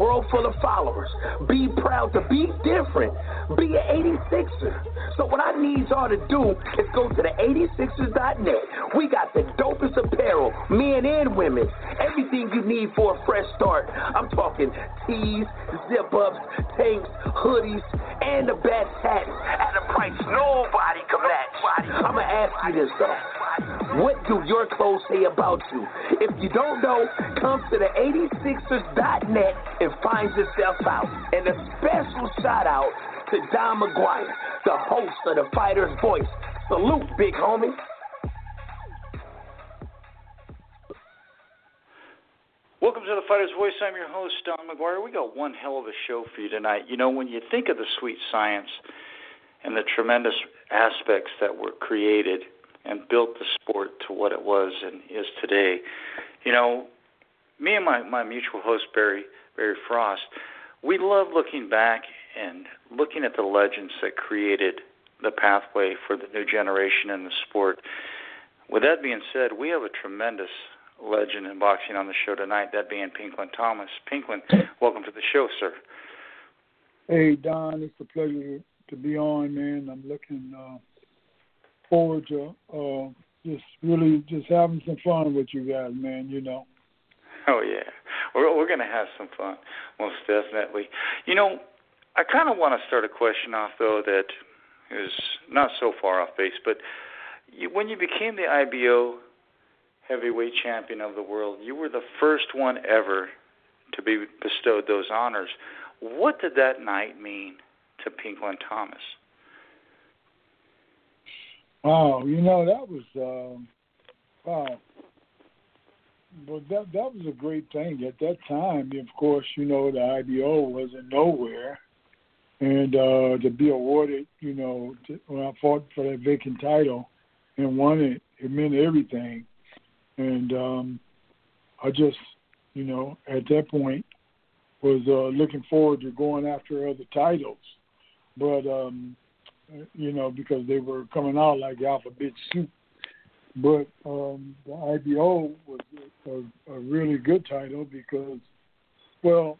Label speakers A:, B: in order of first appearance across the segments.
A: world full of followers. Be proud to be different. Be an 86er. So what I need y'all to do is go to the 86ers.net. We got the dopest apparel, men and women. Everything you need for a fresh start. I'm talking tees, zip-ups, tanks, hoodies, and the best hats at a price nobody can match. I'm going to ask you this, though. What do your clothes say about you? If you don't know, come to the 86ers.net and find yourself out. And a special shout-out to Don McGuire, the host of The Fighter's Voice. Salute, big homie.
B: Welcome to The Fighter's Voice. I'm your host, Don McGuire. We got one hell of a show for you tonight. You know, when you think of the sweet science and the tremendous aspects that were created and built the sport to what it was and is today, you know, me and my mutual host, Barry Frost, we love looking back and looking at the legends that created the pathway for the new generation in the sport. With that being said, we have a tremendous legend in boxing on the show tonight, that being Pinklon Thomas. Pinklon, welcome to the show, sir.
C: Hey, Don, it's a pleasure to be on, man. I'm looking forward to just having some fun with you guys, man, you know.
B: Oh, yeah. We're going to have some fun, most definitely. You know, I kind of want to start a question off, though, that is not so far off base, but when you became the IBO heavyweight champion of the world, you were the first one ever to be bestowed those honors. What did that night mean to Pinklon Thomas?
C: Wow, you know, that was wow. Well, that was a great thing. At that time, of course, you know, the IBO wasn't nowhere. And to be awarded, you know, when I fought for that vacant title and won it, it meant everything. And I just, you know, at that point was looking forward to going after other titles. But, you know, because they were coming out like alphabet soup. But the IBO was a really good title because, well,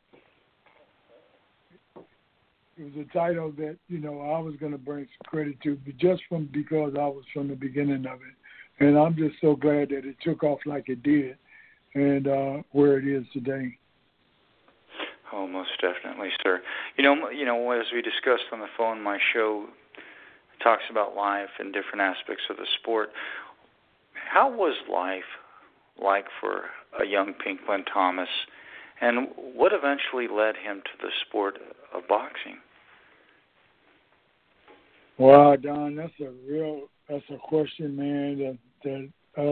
C: it was a title that, you know, I was going to bring some credit to, but just because I was from the beginning of it. And I'm just so glad that it took off like it did and where it is today.
B: Oh, most definitely, sir. You know, as we discussed on the phone, my show talks about life and different aspects of the sport. How was life like for a young Pinklon Thomas, and what eventually led him to the sport of boxing?
C: Wow, Don, that's a question, man, that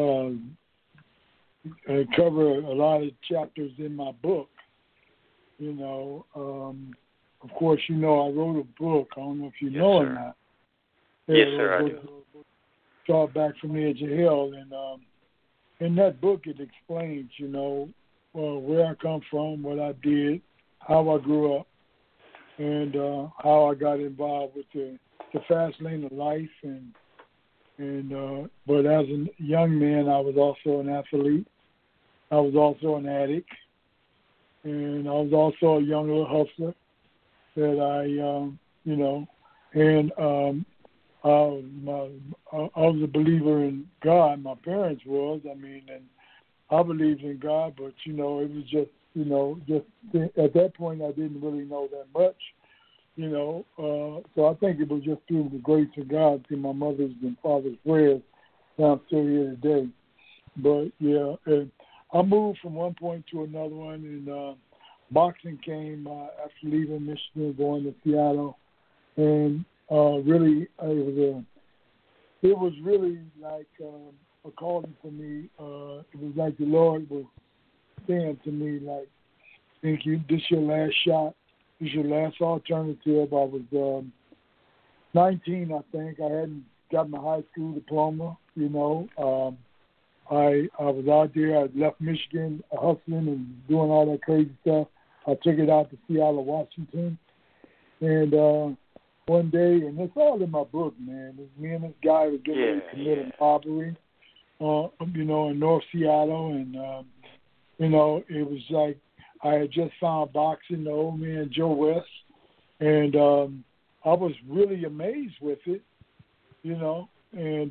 C: cover a lot of chapters in my book. You know, of course, you know, I wrote a book. I don't know if you know
B: sir.
C: or not.
B: Yes, sir, I do.
C: Start Back from the Edge of Hell, and in that book it explains, you know, where I come from, what I did, how I grew up, and how I got involved with the fast lane of life, and but as a young man, I was also an athlete. I was also an addict, and I was also a young little hustler that I, you know, and I was a believer in God. My parents was, I mean, and I believed in God, but, you know, it was just, you know, just at that point I didn't really know that much, you know. So I think it was just through the grace of God, through my mother's and father's prayers, that I'm still here today. But, yeah, and I moved from one point to another one, and boxing came after leaving Michigan, going to Seattle, and really, it was really like a calling for me. It was like the Lord was saying to me, like, "Think you this your last shot? This your last alternative." I was 19, I think. I hadn't got my high school diploma. You know, I was out there. I left Michigan hustling and doing all that crazy stuff. I took it out to Seattle, Washington, and one day, and it's all in my book, man. Me and this guy were getting ready to commit a robbery, you know, in North Seattle, and you know, it was like I had just found boxing, the old man Joe West, and I was really amazed with it, you know, and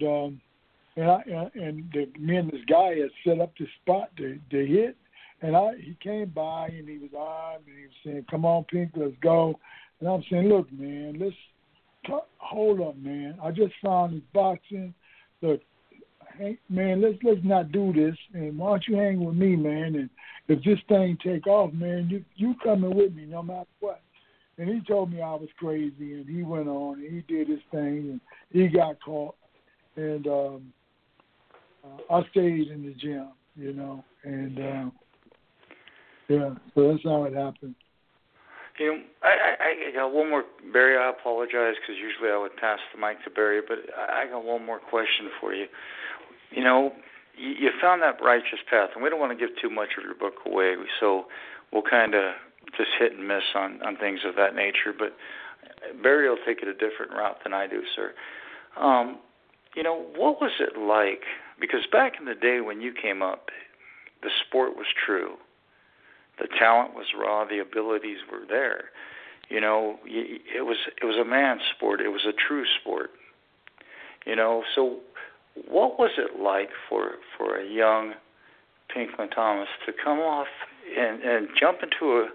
C: me and this guy had set up the spot to hit, and he came by and he was on and he was saying, "Come on, Pink, let's go." And I'm saying, "Look, man, hold up, man. I just found this boxing. Look, hey, man, let's not do this. And why don't you hang with me, man? And if this thing take off, man, you coming with me no matter what." And he told me I was crazy, and he went on, and he did his thing, and he got caught. And I stayed in the gym, you know, and, yeah, so that's how it happened.
B: You know, I got one more, Barry. I apologize because usually I would pass the mic to Barry, but I got one more question for you. You know, you found that righteous path, and we don't want to give too much of your book away, so we'll kind of just hit and miss on things of that nature. But Barry will take it a different route than I do, sir. You know, what was it like? Because back in the day when you came up, the sport was true. The talent was raw. The abilities were there. You know, it was a man's sport. It was a true sport. You know, so what was it like for a young Pinklon Thomas to come off and jump into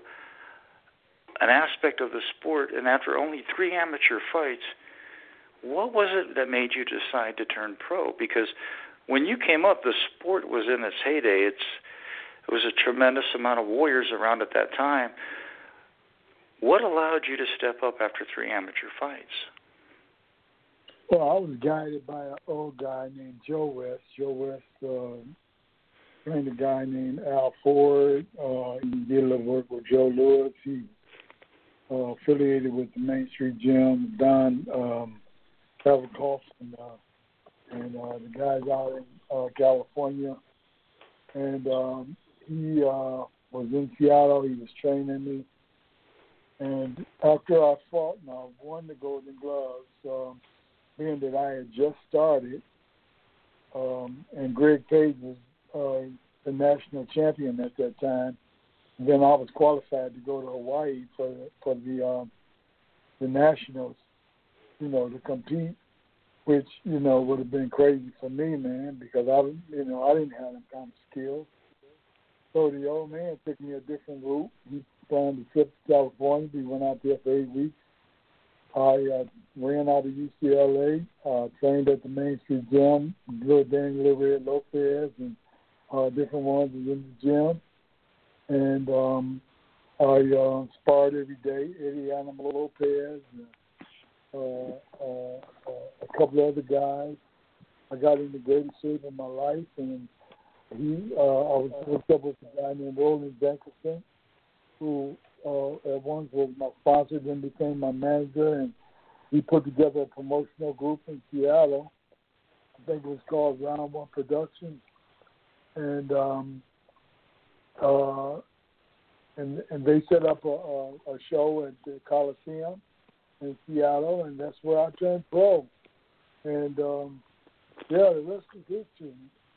B: an aspect of the sport, and after only 3 amateur fights, what was it that made you decide to turn pro? Because when you came up, the sport was in its heyday. It was a tremendous amount of warriors around at that time. What allowed you to step up after 3 amateur fights?
C: Well, I was guided by an old guy named Joe West. Joe West trained a guy named Al Ford. He did a little work with Joe Lewis. He affiliated with the Main Street Gym, Don Kavakoff, and the guys out in California. And he was in Seattle. He was training me. And after I fought and I won the Golden Gloves, being that I had just started, and Greg Page was the national champion at that time, then I was qualified to go to Hawaii for the nationals, you know, to compete, which, you know, would have been crazy for me, man, because I didn't have them kind of skills. So the old man took me a different route. He planned a trip to California. We went out there for 8 weeks. I ran out of UCLA, trained at the Main Street Gym, little Daniel Red Lopez and different ones was in the gym. And I sparred every day, Eddie Animal Lopez, and a couple of other guys. I got in the greatest shape of my life, and I was hooked up with a guy named Roland Jenkinson, who at once was my sponsor, then became my manager, and we put together a promotional group in Seattle. I think it was called Round One Productions, and they set up a show at the Coliseum in Seattle, and that's where I turned pro. And yeah, the rest is history.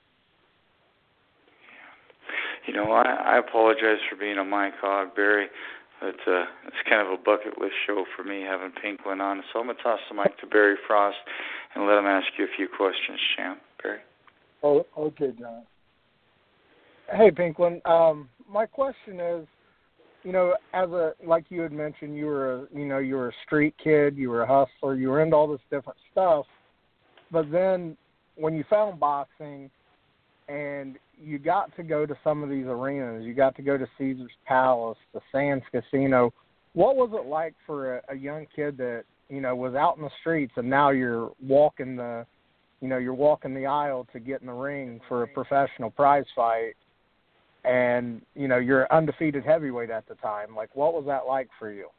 B: You know, I apologize for being a mic hog, Barry. It's kind of a bucket list show for me having Pinklon on. So I'm going to toss the mic to Barry Frost and let him ask you a few questions, champ. Barry?
C: Oh, okay, John.
D: Hey, Pinklon. My question is, you know, like you had mentioned, you were a street kid, you were a hustler, you were into all this different stuff. But then when you found boxing and you got to go to some of these arenas, you got to go to Caesar's Palace, the Sands Casino, what was it like for a young kid that, you know, was out in the streets and now you're walking the aisle to get in the ring for a professional prize fight? And, you know, you're undefeated heavyweight at the time. Like, what was that like for you?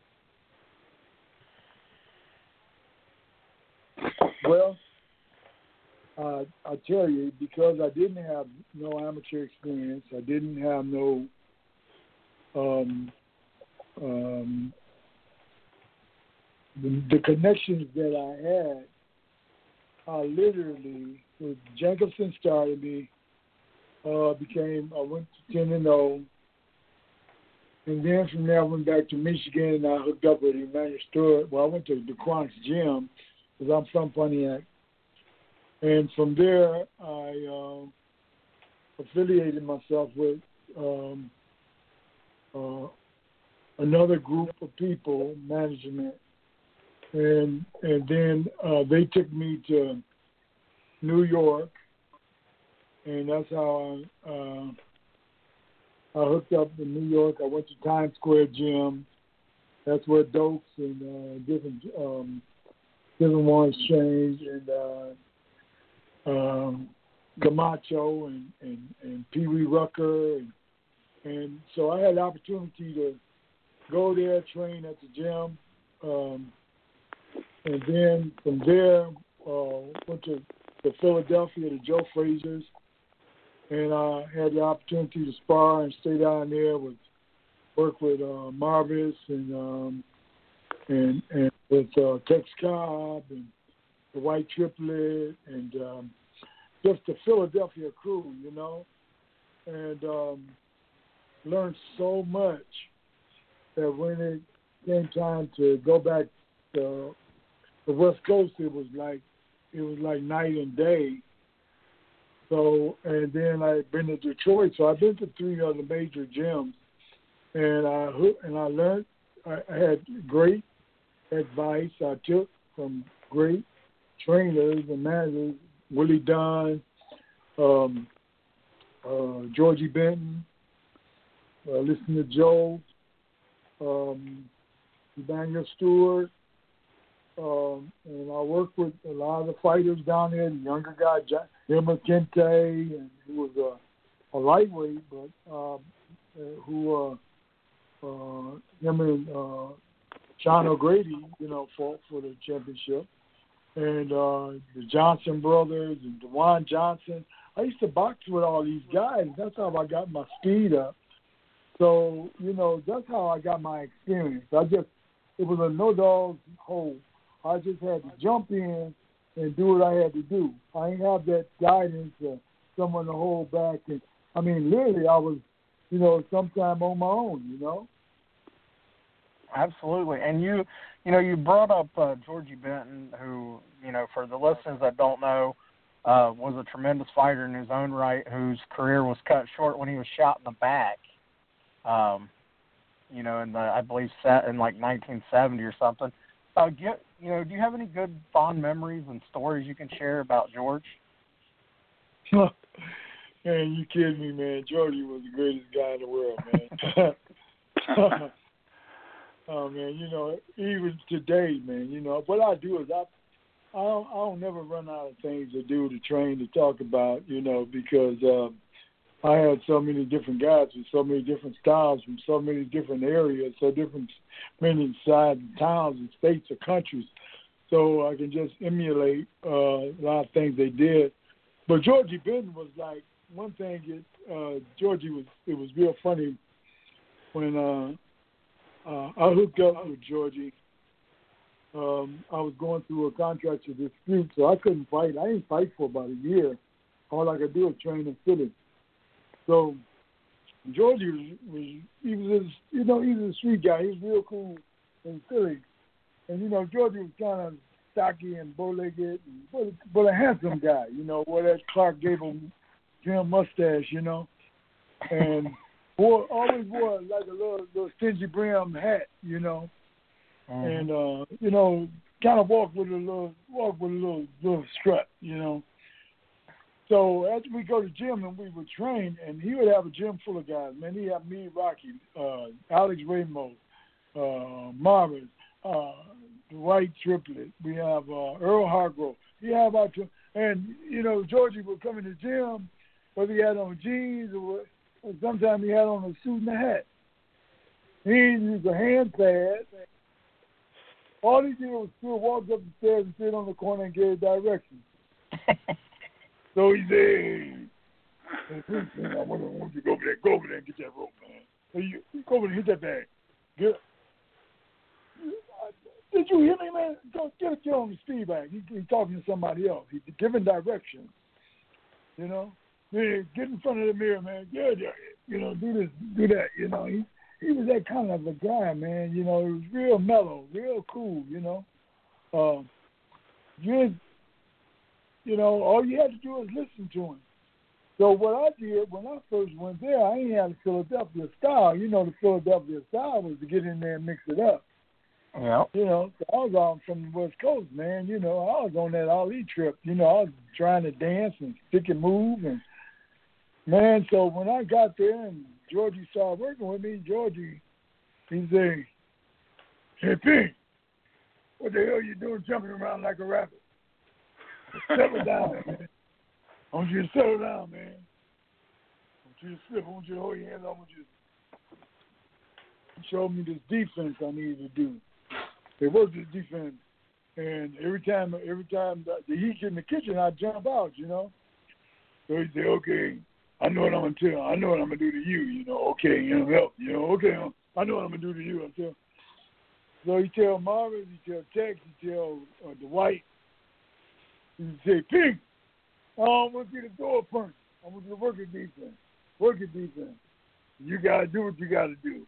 C: Well, I'll tell you, because I didn't have no amateur experience, I didn't have no the connections that I had, literally, with Jenkinson started me, I went to 10-0, And then from there, I went back to Michigan, and I hooked up with Emmanuel Stewart. Well, I went to the Quan's Gym because I'm from Pontiac. And from there, I affiliated myself with another group of people, management. And then they took me to New York, and that's how I hooked up in New York. I went to Times Square Gym. That's where Dokes and different ones changed, and Camacho and Pee Wee Rucker, and so I had the opportunity to go there, train at the gym, and then from there went to Philadelphia to Joe Frazier's, and I had the opportunity to spar and stay down there work with Marvis and with Tex Cobb and the White Triplet and just the Philadelphia crew, you know, and learned so much that when it came time to go back to the West Coast, it was like night and day. So, and then I've been to Detroit, so I've been to 3 other major gyms, and I learned. I had great advice I took from great trainers and managers, Willie Dunn, Georgie Benton, listen to Joe, Emmanuel Stewart, and I worked with a lot of the fighters down there, the younger guy, Emma Kente, and who was a lightweight, but him and Sean O'Grady, you know, fought for the championship. And the Johnson brothers and DeJuan Johnson. I used to box with all these guys. That's how I got my speed up. So, you know, that's how I got my experience. It was a no-dog hole. I just had to jump in and do what I had to do. I didn't have that guidance or someone to hold back. And I mean, literally, I was, you know, sometime on my own, you know.
D: Absolutely. And you brought up Georgie Benton, who, you know, for the listeners that don't know, was a tremendous fighter in his own right, whose career was cut short when he was shot in the back. You know, I believe set in like 1970 or something. Do you have any good fond memories and stories you can share about George?
C: Man, you kidding me, man. Georgie was the greatest guy in the world, man. Oh, man, you know, even today, man, you know, what I do is I don't never run out of things to do, to train, to talk about, you know, because I had so many different guys with so many different styles from so many different areas, many sides of towns and states or countries. So I can just emulate a lot of things they did. But Georgie Benton was like, one thing, it was real funny when I hooked up with Georgie. I was going through a contractual dispute, so I couldn't fight. I didn't fight for about a year. All I could do was train in Philly. So Georgie he was a street guy. He was real cool in Philly. And, you know, Georgie was kind of stocky and bow-legged, but a handsome guy, you know, wore that Clark Gable Jim mustache, you know, and always wore like a little stingy brim hat, you know, and you know, kind of walk with a little strut, you know. So after we go to gym and we would train, and he would have a gym full of guys. Man, he had me, Rocky, Alex Ramos, Marvin, the White Triplet. We have Earl Hargrove. And you know, Georgie would come in the gym, whether he had on jeans or sometimes he had on a suit and a hat. He used a hand pad. All he did was still walk up the stairs and sit on the corner and give directions. So he said, I want you to go over there and get that rope, man. So you go over there and hit that bag. Good. Did you hear me, man? Don't get on the speed bag. He's talking to somebody else. He's giving directions, you know. Man, get in front of the mirror, man. Yeah, you know, do this, do that. You know, he he was that kind of a guy, man. You know, he was real mellow, real cool. You know, you know, all you had to do was listen to him. So what I did when I first went there, I ain't had a Philadelphia style. You know, the Philadelphia style was to get in there and mix it up.
D: Yeah.
C: You know, so I was on from the West Coast, man. You know, I was on that Ali trip. You know, I was trying to dance and stick and move. And, man, so when I got there and Georgie started working with me, Georgie, he said, "Hey, Pink, what the hell you doing jumping around like a rabbit? Settle down, man. I want you to settle down, man. I want you to slip. I want you to hold your hands. I want you to show me this defense I needed to do." It was this defense, and every time the heat in the kitchen, I jump out, you know. So he said, "Okay, I know what I'm gonna tell. I know what I'm gonna do to you, you know. Okay, you know, help, you know. Okay, I know what I'm gonna do to you." Until so he tell Marvin, he tell Tex, he tell Dwight, he say, "Pink, I want you to throw a punch. I want you to work your defense. Work your defense. You gotta do what you gotta do."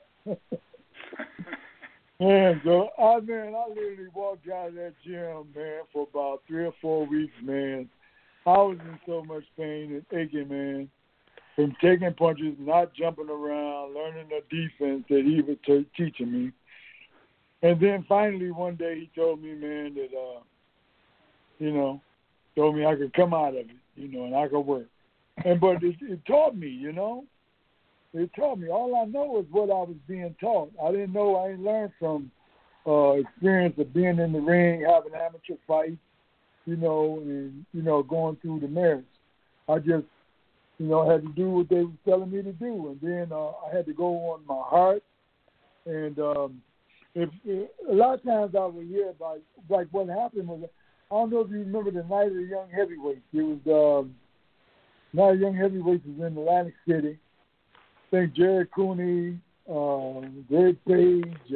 C: Man, so I literally walked out of that gym, man, for about 3 or 4 weeks, man. I was in so much pain and aching, man, from taking punches, not jumping around, learning the defense that he was teaching me. And then finally one day he told me, man, that, you know, told me I could come out of it, you know, and I could work. But it taught me, you know. It taught me. All I know is what I was being taught. I didn't learn from experience of being in the ring, having amateur fights, you know, and, you know, going through the merits. I just, you know, had to do what they were telling me to do. And then I had to go on my heart. And a lot of times I would hear about, like, what happened was, I don't know if you remember the Night of the Young Heavyweights. It was, Night of the Young Heavyweights was in Atlantic City. I think Jerry Cooney, Greg Page,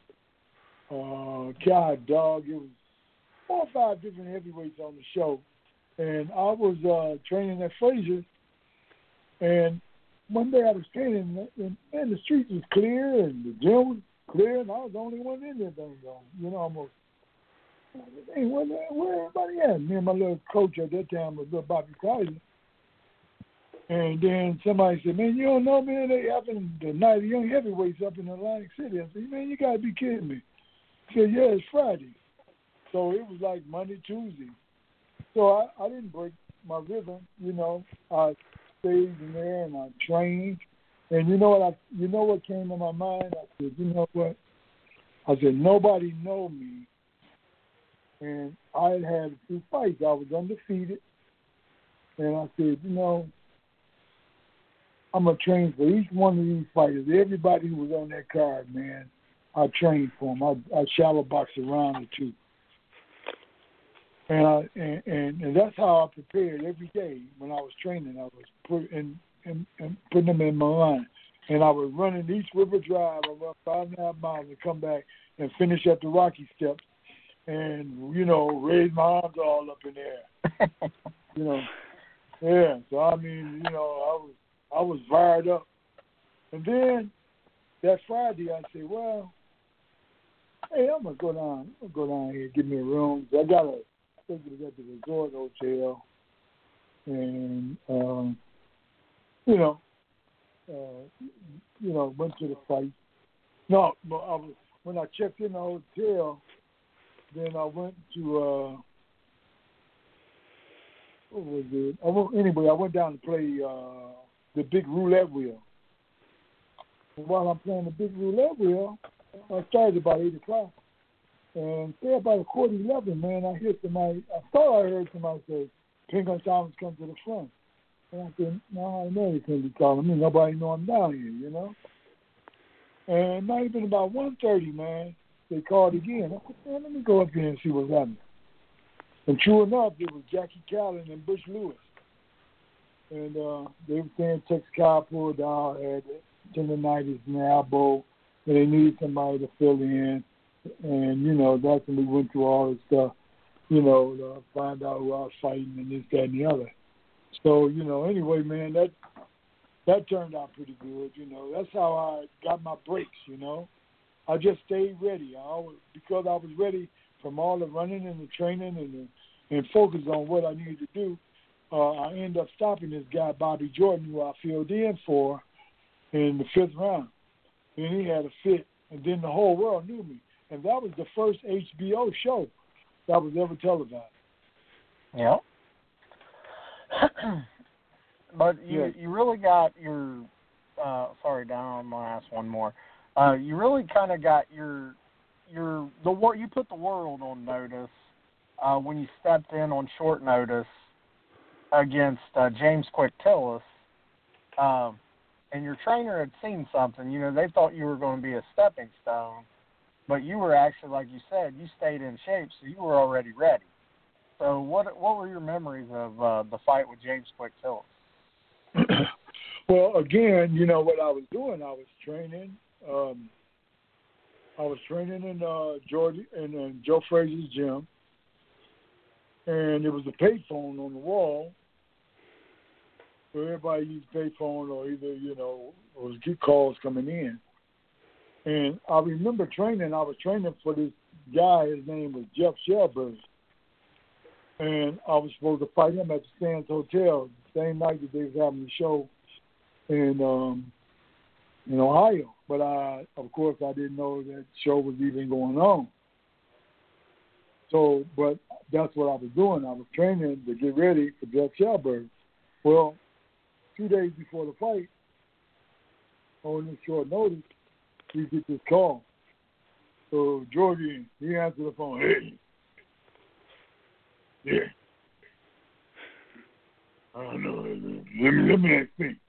C: Kai Dog. It was 4 or 5 different heavyweights on the show. And I was training at Frazier. And one day I was training, and the street was clear, and the gym was clear, and I was the only one in there. You know, almost. Hey, where everybody at? Me and my little coach at that time was little Bobby Kaiser. And then somebody said, "Man, you don't know, man, they having the Night of the Young Heavyweights up in Atlantic City." I said, "Man, you got to be kidding me." He said, "Yeah, it's Friday." So it was like Monday, Tuesday. So I didn't break my rhythm, you know. I stayed in there and I trained. And you know what came to my mind? I said, you know what? I said, nobody know me. And I had a few fights. I was undefeated. And I said, you know, I'm going to train for each one of these fighters. Everybody who was on that card, man, I trained for them. I shadow boxed around or two. And that's how I prepared every day when I was training. I was putting them in my line. And I was running East River Drive. I run 5.5 miles and come back and finish at the Rocky Steps and, you know, raise my arms all up in the air. You know. Yeah. So, I mean, you know, I was fired up. And then that Friday I said, well, hey, I'm going to go down here and get me a room. So I got to get the resort hotel. And, went to the fight. No, when I checked in the hotel, then I went to, what was it? I went down to play the big roulette wheel. And while I'm playing the big roulette wheel, I started about 8 o'clock. And say about 11:15, man, I hear somebody, I thought I heard somebody say, Pink and Thomas come to the front. And I said, no, I know they couldn't be calling me. Nobody know I'm down here, you know. And not even about 1:30, man, they called again. I said, man, let me go up here and see what's happening. And true enough, it was Jackie Callan and Bush Lewis. And they were saying Tex Cobb pulled out, had tendonitis in the elbow, and they needed somebody to fill in. And, you know, that's when we went through all this stuff, you know, find out who I was fighting and this, that, and the other. So, you know, anyway, man, that turned out pretty good. That's how I got my breaks. I just stayed ready. Because I was ready from all the running and the training and focus on what I needed to do. I ended up stopping this guy Bobby Jordan, who I filled in for in the 5th round, and he had a fit, and then the whole world knew me, and that was the first HBO show that was ever televised.
D: Yeah. But you really got your sorry, Don, I'm gonna ask one more. You really kind of got you put the world on notice when you stepped in on short notice against James Quick Tillis, and your trainer had seen something. They thought you were going to be a stepping stone, but you were actually, like you said, you stayed in shape, so you were already ready. So what were your memories of the fight with James Quick Tillis?
C: Well, again, what I was doing, I was training. I was training in Joe Frazier's gym, and there was a payphone on the wall. So everybody used payphone, or either or was get calls coming in. And I remember training. I was training for this guy. His name was Jeff Shelburne, and I was supposed to fight him at the Sands Hotel the same night that they was having the show in Ohio. But of course, I didn't know that show was even going on. So, but that's what I was doing. I was training to get ready for Jeff Shelburne. Well, 2 days before the fight, on this short notice, we get this call. So Georgie, he answered the phone. Hey, yeah. I don't know. Let me ask Pink.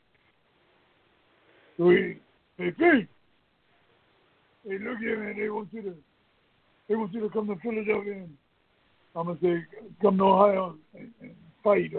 C: So hey, Pink. Hey, look here, man. They want you to come to Philadelphia, and I'm gonna say come to Ohio and fight.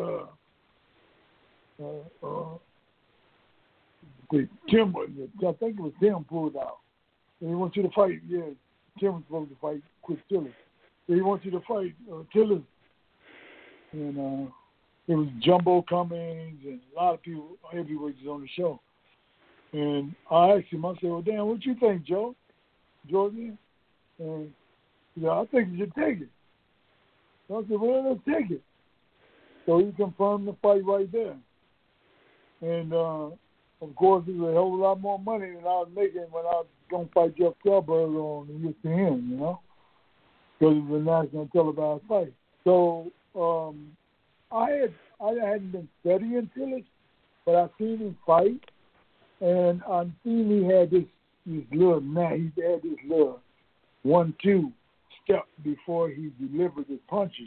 C: Tim, I think it was Tim pulled out. They want you to fight. Yeah, Tim was supposed to fight Quick Tillis. They want you to fight Tillis, and it was Jumbo Cummings and a lot of people, heavyweights on the show. And I asked him, I said, well, damn, what you think, Joe? Jordan? And I think you should take it. So I said, well, let's take it. So he confirmed the fight right there. And, of course, it was a hell of a lot more money than I was making when I was going to fight Jeff Shelburne on ESPN, because it was a national televised fight. So I hadn't been studying Tillis, but I seen him fight, and I seen he had this little he had this little 1-2 step before he delivered his punches,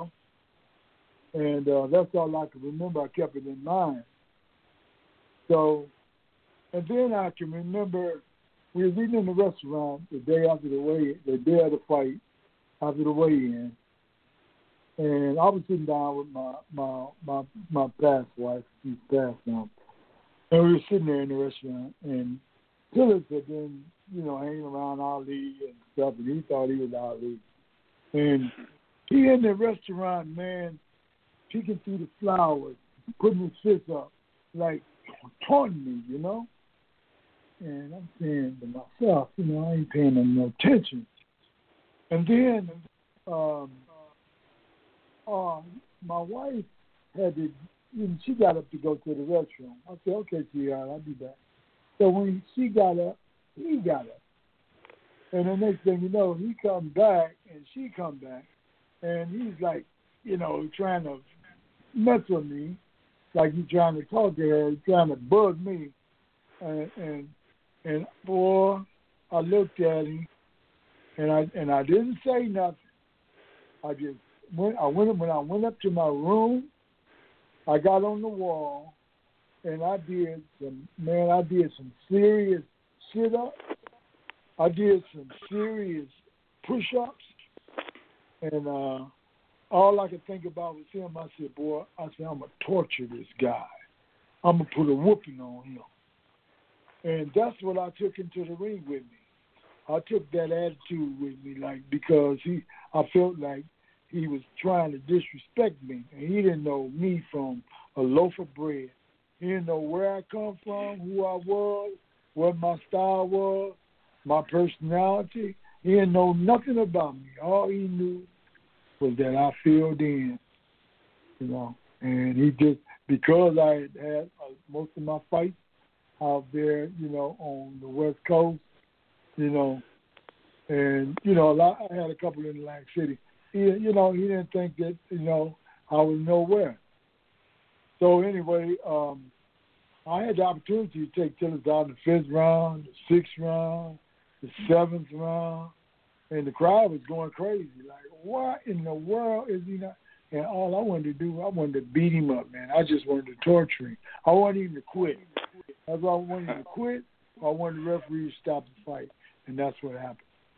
C: and that's all I can remember. I kept it in mind. So, and then I can remember we was eating in the restaurant the day of the fight, after the weigh-in, and I was sitting down with my past wife. She's passed now, and we were sitting there in the restaurant, and Tillis had been, hanging around Ali and stuff, and he thought he was Ali, and he in the restaurant, man, peeking through the flowers, putting his fist up, like taunting me, and I'm saying to myself, I ain't paying him no attention. And then my wife had to, she got up to go to the restroom. I said, okay, sweetheart, I'll be back. So when she got up, he got up. And the next thing you know, he come back and she come back. And he's like, trying to mess with me. Like he's trying to talk to her, he's trying to bug me. And boy, I looked at him and I didn't say nothing. I just when I went up to my room, I got on the wall and I did some serious sit-ups. I did some serious push-ups. And all I could think about was him. I said, I'm going to torture this guy. I'm going to put a whooping on him. And that's what I took into the ring with me. I took that attitude with me, because I felt like he was trying to disrespect me. And he didn't know me from a loaf of bread. He didn't know where I come from, who I was, what my style was, my personality. He didn't know nothing about me. All he knew was that I filled in, you know. And he just, because I had most of my fights out there, you know, on the West Coast, you know, and, you know, I had a couple in Atlantic City. He didn't think that, you know, I was nowhere. So anyway, I had the opportunity to take Tillis out in the 5th round, the 6th round, the 7th round, and the crowd was going crazy. Like, what in the world is he not? And all I wanted to do, I wanted to beat him up, man. I just wanted to torture him. I wanted him to quit. That's why I wanted him to quit. I wanted the referee to stop the fight, and that's what happened.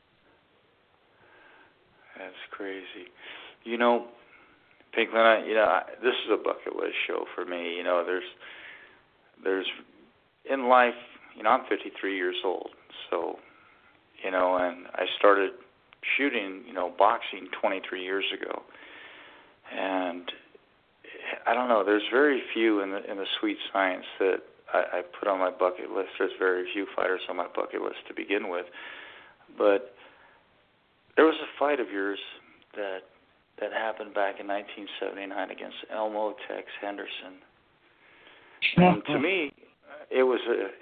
B: That's crazy. You know, Pinklon, this is a bucket list show for me. You know, there's in life, you know, I'm 53 years old, so, you know, and I started shooting, you know, boxing 23 years ago. And I don't know, there's very few in the sweet science that I put on my bucket list. There's very few fighters on my bucket list to begin with. But there was a fight of yours that happened back in 1979 against Elmo Tex Henderson. And to me, it was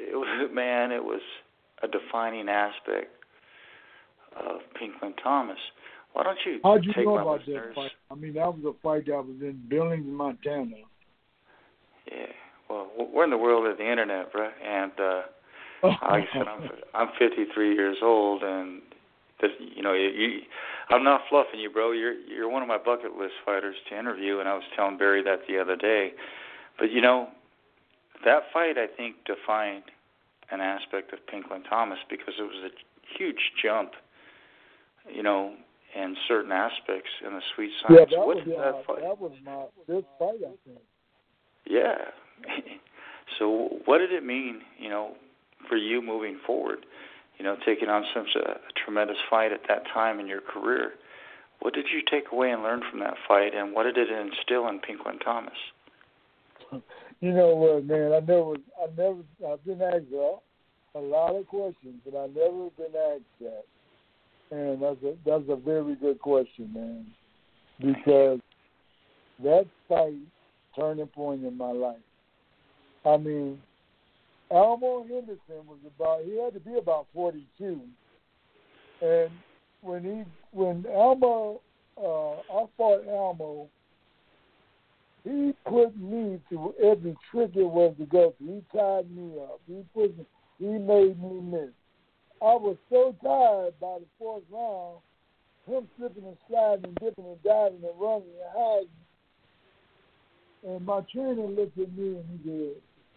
B: a defining aspect of Pinklon Thomas. Why don't you
C: How'd you
B: take
C: know
B: my
C: about
B: listeners?
C: that fight? I mean, that was a fight that was in Billings, Montana.
B: Yeah, well, we're in the world of the internet, bro. And like I said, I'm 53 years old, and you know, I'm not fluffing you, bro. You're one of my bucket list fighters to interview, and I was telling Barry that the other day. But you know, that fight I think defined an aspect of Pinklon Thomas because it was a huge jump, you know, in certain aspects in the sweet science.
C: Yeah, that was my fifth fight, I think.
B: Yeah. So what did it mean, you know, for you moving forward, you know, taking on such a tremendous fight at that time in your career? What did you take away and learn from that fight, and what did it instill in Pinklon Thomas?
C: You know what, man, I've been asked a lot of questions, but I've never been asked that. And that's a very good question, man, because that fight, turning point in my life. I mean, Elmo Henderson he had to be about 42. And when Elmo, I fought Elmo, he put me through every trick it was to go through. He tied me up. He made me miss. I was so tired by the fourth round, him slipping and sliding and dipping and diving and running and hiding. And my trainer looked at me and he said,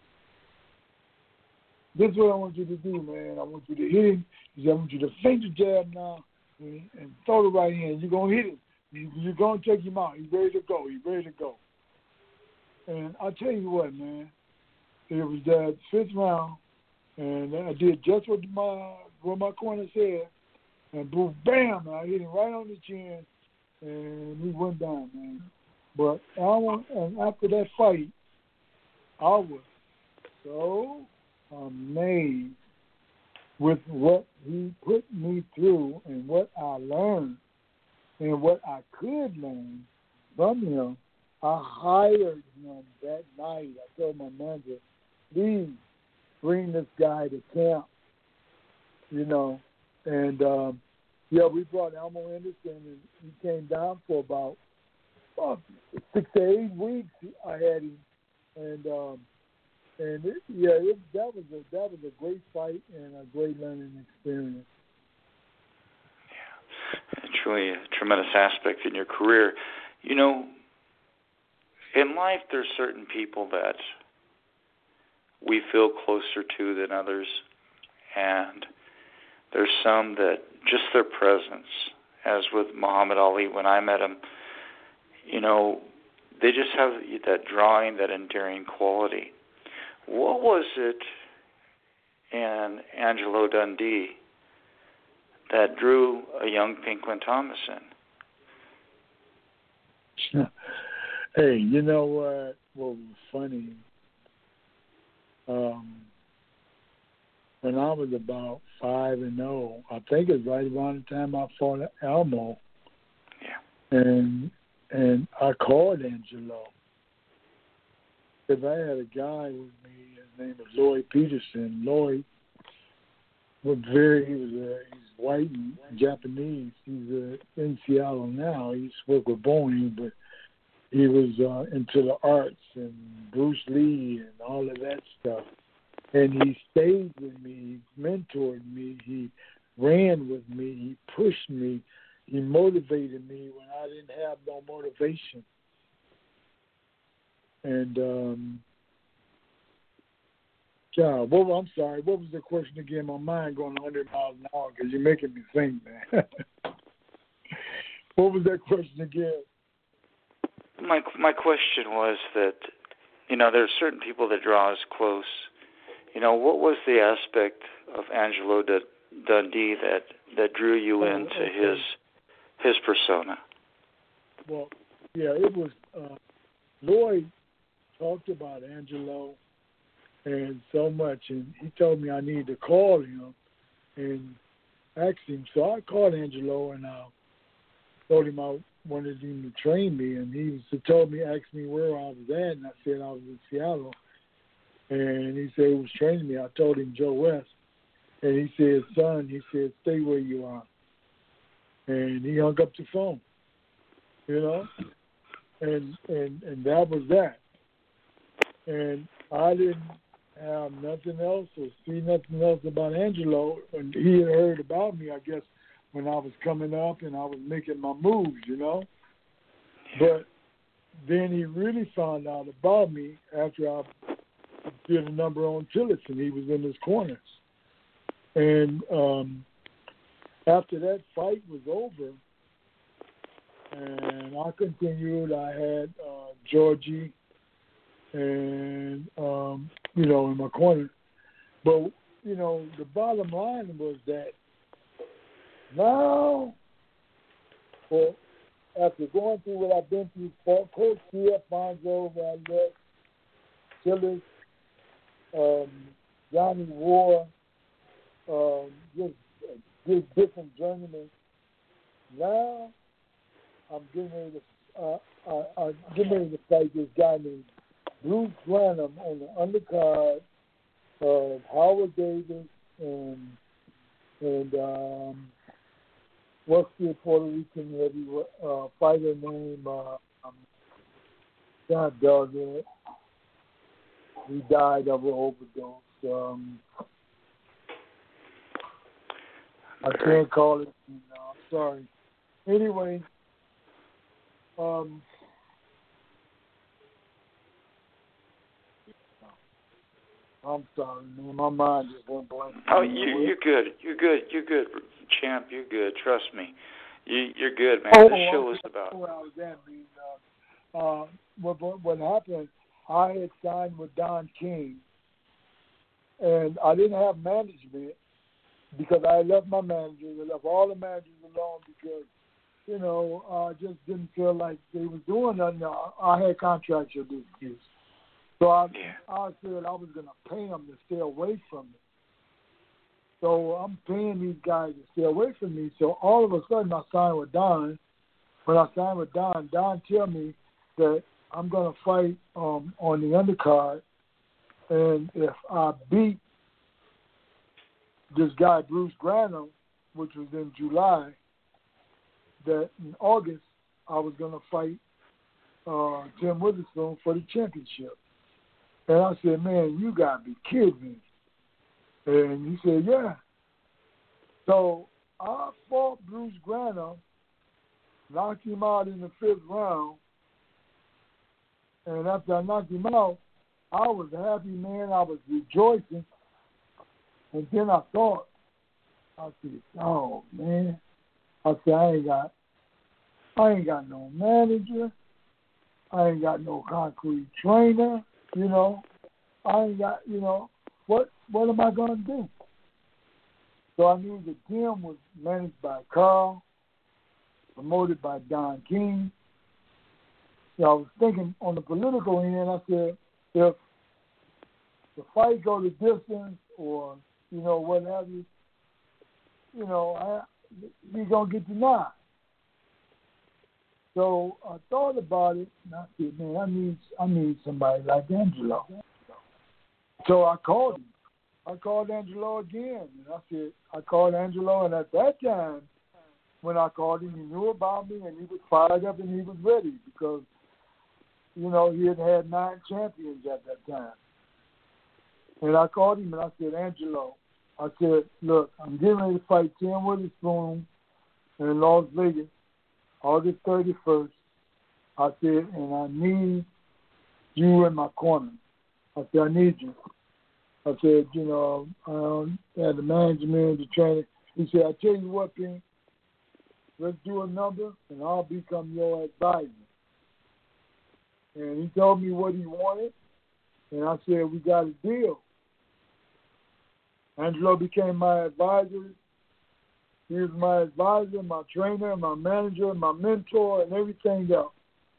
C: "This is what I want you to do, man. I want you to hit him." He said, "I want you to feint the jab now and throw the right hand. You're going to hit him. You're going to take him out. He's ready to go. He's ready to go." And I tell you what, man, it was that fifth round, and I did just what my corner said, and boom, bam, I hit him right on the chin, and he went down, man. But and after that fight, I was so amazed with what he put me through and what I learned and what I could learn from him. I hired him that night. I told my manager, "Please bring this guy to camp," you know. And, we brought Elmo Henderson, and he came down for about 6 to 8 weeks. I had him, and that was a great fight and a great learning experience.
B: Yeah, truly a tremendous aspect in your career. You know, in life, there's certain people that we feel closer to than others, and there's some that just their presence, as with Muhammad Ali when I met him, you know, they just have that drawing, that endearing quality. What was it in Angelo Dundee that drew a young Pinklon Thomas in?
C: Hey, you know what was funny? when I was about 5-0. I think it's right around the time I fought Almo.
B: Yeah.
C: And I called Angelo because I had a guy with me. His name was Lloyd Peterson. Lloyd was he's white and Japanese. He's in Seattle now. He's worked with Boeing, but he was into the arts and Bruce Lee and all of that stuff. And he stayed with me, he mentored me, he ran with me, he pushed me, he motivated me when I didn't have no motivation. And, I'm sorry, what was the question again? My mind going 100 miles an hour because you're making me think, man. What was that question again?
B: My question was that, there are certain people that draw us close. What was the aspect of Angelo Dundee that drew you into his persona?
C: Well, yeah, it was Lloyd talked about Angelo and so much, and he told me I needed to call him and ask him. So I called Angelo and I told him I wanted him to train me, and he asked me where I was at, and I said I was in Seattle. And he said he was training me. I told him Joe West. And he said, son, stay where you are. And he hung up the phone, And that was that. And I didn't have nothing else or see nothing else about Angelo. And he had heard about me, I guess, when I was coming up and I was making my moves, But then he really found out about me after I did a number on Tillotson. He was in his corners. And after that fight was over, and I continued, I had Georgie and, in my corner. But, the bottom line was that now, after going through what I've been through, Coach C. Alfonso, Valdez, Tillis, Johnny War, just different journeymen. Now I'm getting ready to fight this guy named Bruce Granum on the undercard of Howard Davis and what's the Puerto Rican heavy fighter name? God dog it. He died of an overdose. I can't call it. I'm sorry. Anyway, I'm sorry, man. My mind just went blank.
B: Oh, you're good. You're good, champ. You're good. Trust me. You're good, man. This show is about.
C: What happened? I had signed with Don King, and I didn't have management because I left my manager. I left all the managers alone because, I just didn't feel like they was doing nothing. I had contractual disputes. So I said I was going to pay them to stay away from me. So I'm paying these guys to stay away from me. So all of a sudden I signed with Don. When I signed with Don told me that I'm going to fight on the undercard, and if I beat this guy, Bruce Granum, which was in July, that in August I was going to fight Tim Witherspoon for the championship. And I said, man, you got to be kidding me. And he said, yeah. So I fought Bruce Granum, knocked him out in the 5th round. And after I knocked him out, I was a happy man. I was rejoicing. And then I thought, I said, oh, man. I said, I ain't got no manager. I ain't got no concrete trainer. I ain't got, what am I going to do? So I knew the gym was managed by Carl, promoted by Don King. So I was thinking on the political end, I said, if the fight go the distance or, what have you, he's going to get denied. So I thought about it, and I said, man, I need somebody like Angelo. So I called him. I called Angelo again, and I called Angelo, and at that time, when I called him, he knew about me, and he was fired up, and he was ready because, he had 9 champions at that time. And I called him, and I said, Angelo, I said, look, I'm getting ready to fight Tim Witherspoon in Las Vegas, August 31st. I said, and I need you in my corner. I said, I need you. I said, the management, the trainer. He said, I tell you what, Pink, let's do a number, and I'll become your advisor. And he told me what he wanted, and I said, we got a deal. Angelo became my advisor. He was my advisor, my trainer, my manager, my mentor, and everything else.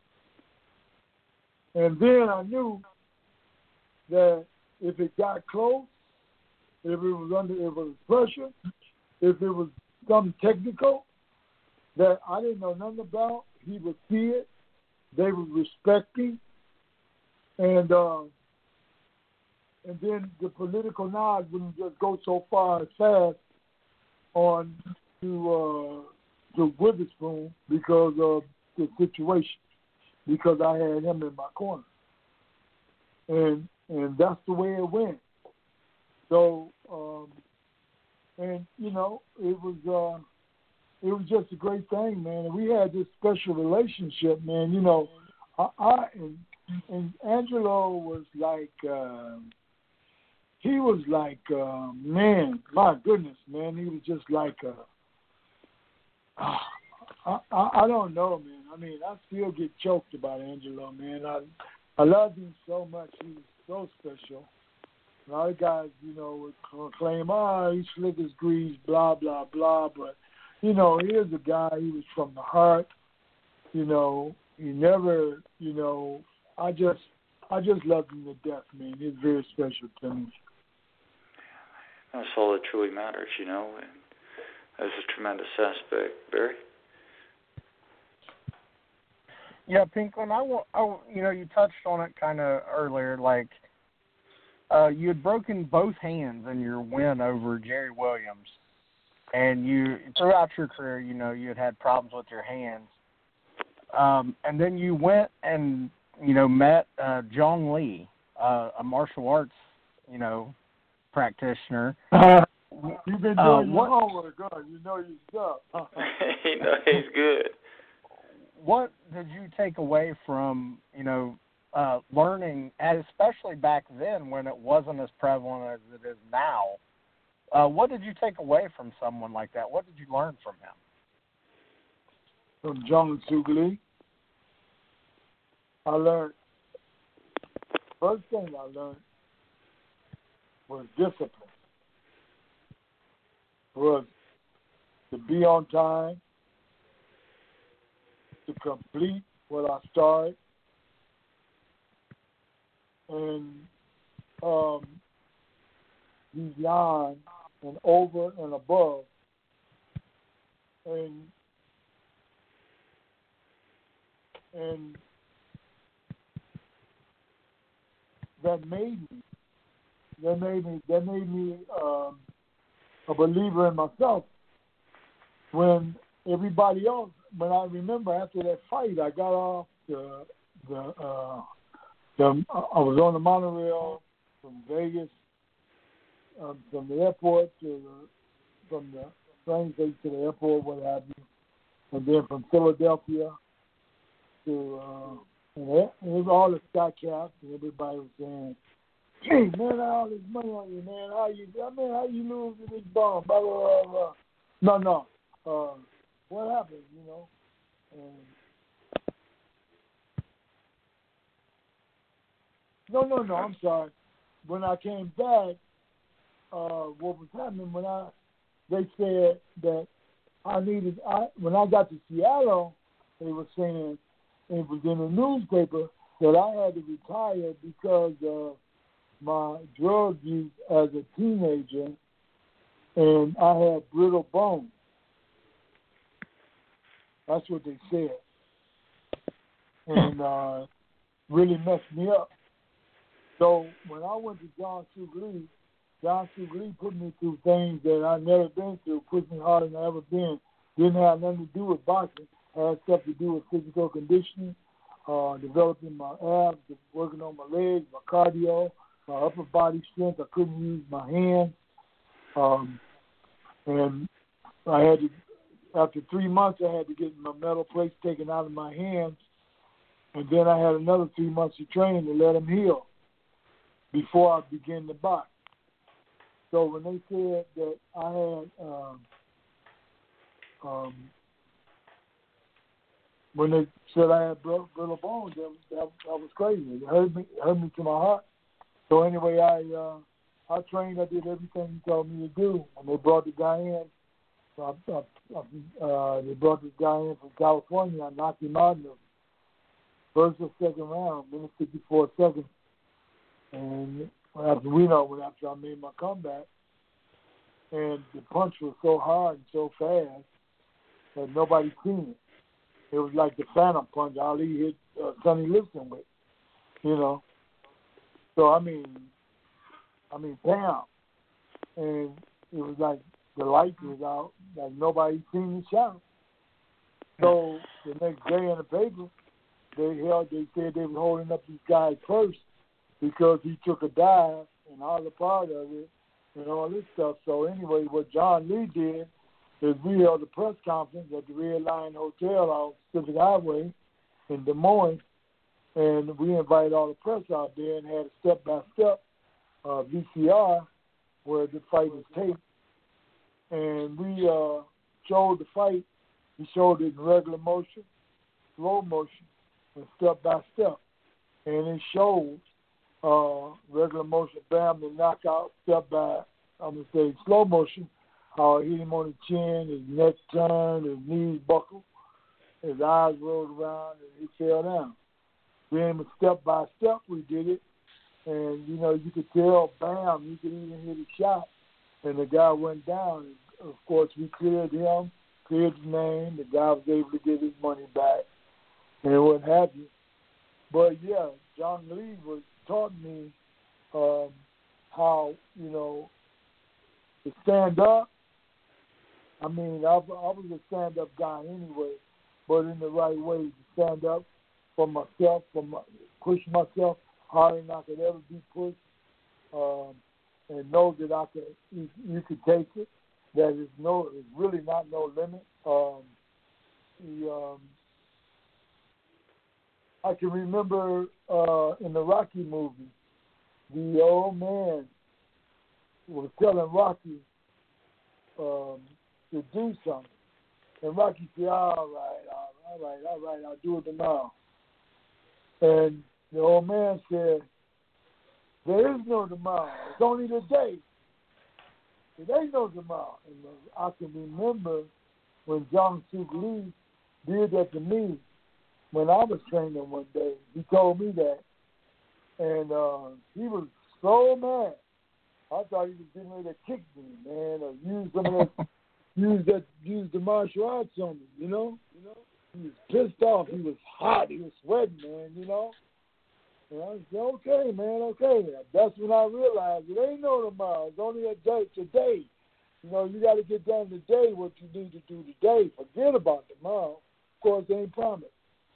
C: And then I knew that if it got close, if it was pressure, if it was something technical that I didn't know nothing about, he would see it. They would respect me, and then the political nod wouldn't just go so far as fast on to Witherspoon because of the situation, because I had him in my corner, and that's the way it went. So, it was just a great thing, man. And we had this special relationship, man. And Angelo was like, man, my goodness, man. He was just like, I don't know, man. I mean, I still get choked about Angelo, man. I love him so much. He was so special. A lot of guys, would claim, he's slick as grease, blah, blah, blah. But, here's a guy, he was from the heart. He never, I just loved him to death, man. He's very special to me.
B: That's all that truly matters, and that's a tremendous aspect. Barry?
D: Yeah, Pinklin, you touched on it kind of earlier, like you had broken both hands in your win over Jerry Williams, and you throughout your career, you had problems with your hands, and then you went and met John Lee, a martial arts, practitioner.
C: You've been doing your homework, God. You know your stuff.
B: He's good.
D: What did you take away from, learning, especially back then when it wasn't as prevalent as it is now? What did you take away from someone like that? What did you learn from him?
C: From John Suk Lee, first thing I learned was discipline. Was to be on time, to complete what I started, and beyond and over and above, and that made me a believer in myself. When everybody else, when I remember after that fight, I got off I was on the monorail from Vegas, from the airport from the train station to the airport, what have you, and then from Philadelphia to, and it was all the Sky Caps, and everybody was saying, "Hey man, I all this money on you, man. How you lose to this bomb? Blah blah blah blah." No. What happened? No. I'm sorry. When I came back, what was happening they said that when I got to Seattle, they were saying it was in the newspaper that I had to retire because my drug use as a teenager, and I had brittle bones. That's what they said. And really messed me up. So when I went to John Sugley put me through things that I'd never been through, pushed me harder than I ever been. Didn't have nothing to do with boxing. Had stuff to do with physical conditioning, developing my abs, working on my legs, my cardio, my upper body strength. I couldn't use my hands. And I had to, after 3 months, I had to get my metal plates taken out of my hands. And then I had another 3 months of training to let them heal before I began to box. So when they said that I had, when they said I had brittle bones, that was crazy. It hurt me to my heart. So anyway, I trained. I did everything he told me to do. When they brought the guy in, they brought this guy in from California. I knocked him out in the first or second round, minute 54 seconds. And after I made my comeback, and the punch was so hard and so fast that nobody seen it. It was like the phantom punch Ali hit Sonny Liston with, So I mean, bam, and it was like the light was out, like nobody seen the shot. So the next day in the paper, they said they were holding up this guy's purse because he took a dive and all the part of it and all this stuff. So anyway, what John Lee did is we held a press conference at the Red Lion Hotel on Pacific Highway in Des Moines, and we invited all the press out there and had a step-by-step VCR where the fight was taped. And we showed the fight. We showed it in regular motion, slow motion, and step-by-step. And it showed regular motion, bam, the knockout, slow motion, how I hit him on the chin, his neck turned, his knees buckled, his eyes rolled around, and he fell down. Then with step-by-step, we did it, and, you could tell, bam, you could even hear the shot, and the guy went down. And of course, we cleared him, cleared his name. The guy was able to get his money back, and what have you. But, yeah, John Lee taught me how, to stand up. I mean, I was a stand-up guy anyway, but in the right way, to stand up for myself, push myself harder than I could ever be pushed, and know that you could take it. That it's really not no limit. I can remember in the Rocky movie, the old man was telling Rocky to do something. And Rocky said, all right, I'll do it tomorrow. And the old man said, there is no tomorrow. It's only today. There ain't no tomorrow. And I can remember when John Sugley did that to me when I was training one day. He told me that. And he was so mad. I thought he was getting ready to kick me, man, or use some of that, use the martial arts on me, He was pissed off. He was hot. He was sweating, man, And I said, okay, man, okay. That's when I realized it ain't no tomorrow. It's only a day today. You got to get done today what you need to do today. Forget about tomorrow. Of course, they ain't promised.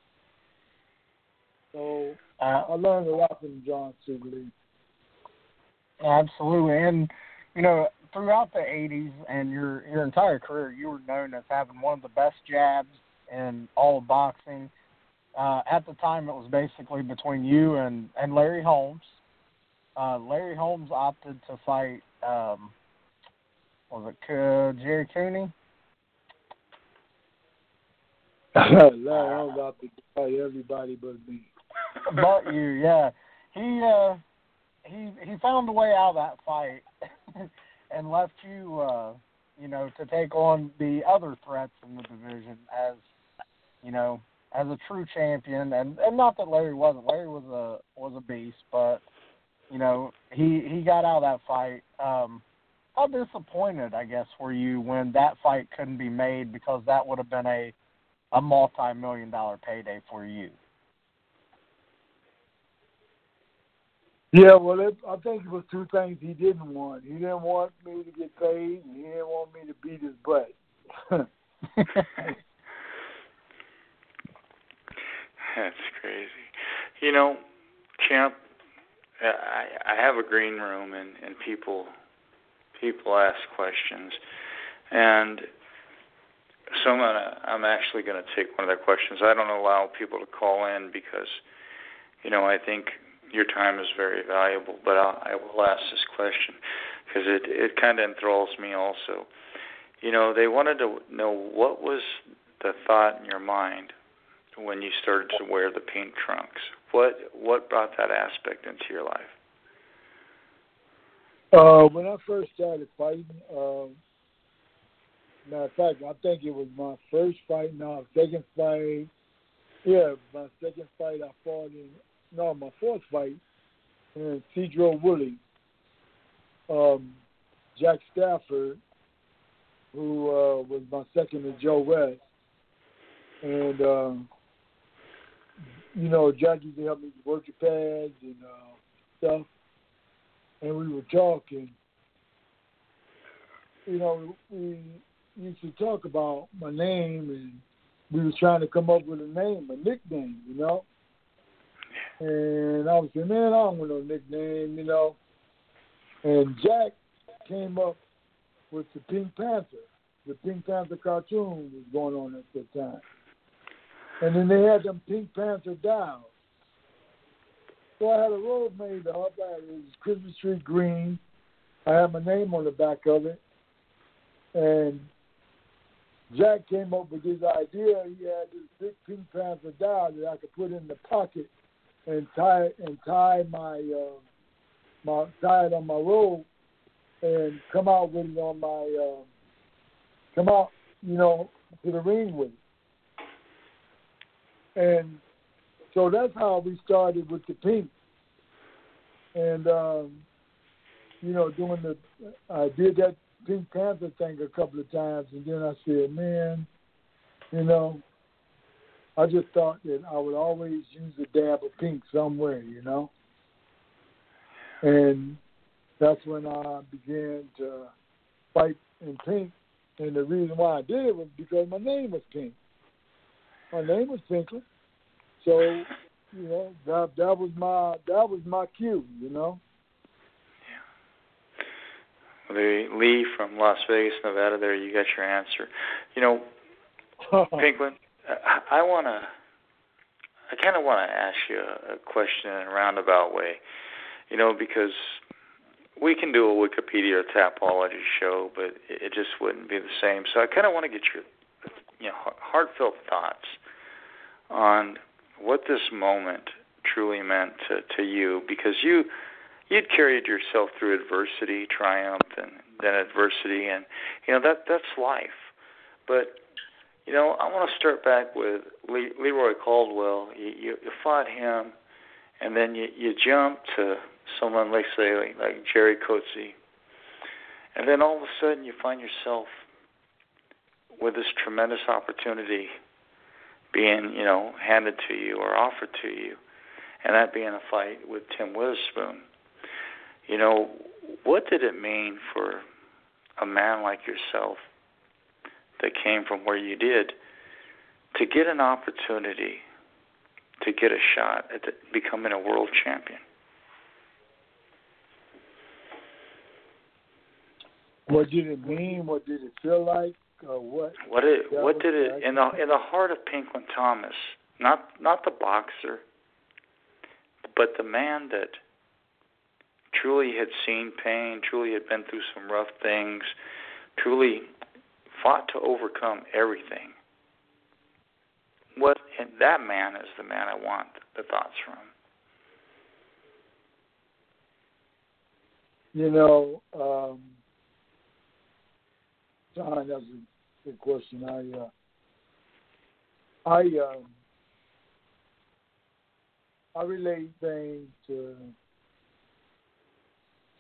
C: So I learned a lot from John Sugley.
D: Absolutely. And, throughout the 80s and your entire career, you were known as having one of the best jabs in all of boxing. At the time, it was basically between you and Larry Holmes. Larry Holmes opted to fight, Jerry Cooney?
C: Larry Holmes opted to fight everybody but me.
D: But you, yeah. He found a way out of that fight and left you, to take on the other threats in the division as a true champion. And not that Larry wasn't. Larry was a beast, but you know, he got out of that fight. How disappointed, I guess, were you when that fight couldn't be made, because that would have been a multi-million-dollar payday for you?
C: Yeah, well, I think it was two things he didn't want. He didn't want me to get paid, and he didn't want me to beat his butt.
B: That's crazy. You know, Champ, I have a green room, and people ask questions, and so I'm actually going to take one of their questions. I don't allow people to call in because, you know, I think your time is very valuable, but I will ask this question because it kind of enthralls me also. You know, they wanted to know, what was the thought in your mind when you started to wear the pink trunks? What brought that aspect into your life?
C: When I first started fighting, matter of fact, I think it was my first fight. No, second fight. Yeah, my second fight I fought in. No, my fourth fight in Cedro Woolley. Jack Stafford, who was my second to Joe West, and you know, Jack used to help me work the pads and stuff. And we were talking. You know, we used to talk about my name, and we was trying to come up with a name, a nickname, you know. And I was saying, man, I don't want no nickname, you know. And Jack came up with the Pink Panther. The Pink Panther cartoon was going on at that time. And then they had them Pink Panther dolls. So I had a robe made up. It was Christmas tree green. I had my name on the back of it. And Jack came up with this idea. He had this big Pink Panther doll that I could put in the pocket and tie my tie it on my robe and come out with it on my come out, you know, to the ring with it. And so that's how we started with the pink. And you know, I did that Pink Panther thing a couple of times, and then I said, man, you know, I just thought that I would always use a dab of pink somewhere, you know. And that's when I began to fight in pink. And the reason why I did it was because my name was Pink. My name was Pinkley. So, you know, that was my cue, you know.
B: Lee from Las Vegas, Nevada. There, you got your answer. You know, Pinklin, I kind of want to ask you a question in a roundabout way. You know, because we can do a Wikipedia or Tapology show, but it just wouldn't be the same. So I kind of want to get your, you know, heartfelt thoughts on what this moment truly meant to you, because you'd carried yourself through adversity, triumph, and then adversity, and you know that's life. But you know, I want to start back with Leroy Caldwell. You fought him, and then you jumped to someone like, say, like Jerry Coetzee, and then all of a sudden you find yourself with this tremendous opportunity being, you know, handed to you or offered to you, and that being a fight with Tim Witherspoon. You know, what did it mean for a man like yourself that came from where you did to get an opportunity to get a shot at becoming a world champion?
C: What did it mean? What did it feel like? What
B: did it in the heart of Pinklin Thomas? Not the boxer, but the man that truly had seen pain, truly had been through some rough things, truly fought to overcome everything. And that man is the man I want the thoughts from.
C: You know, John, that's a good question. I relate things to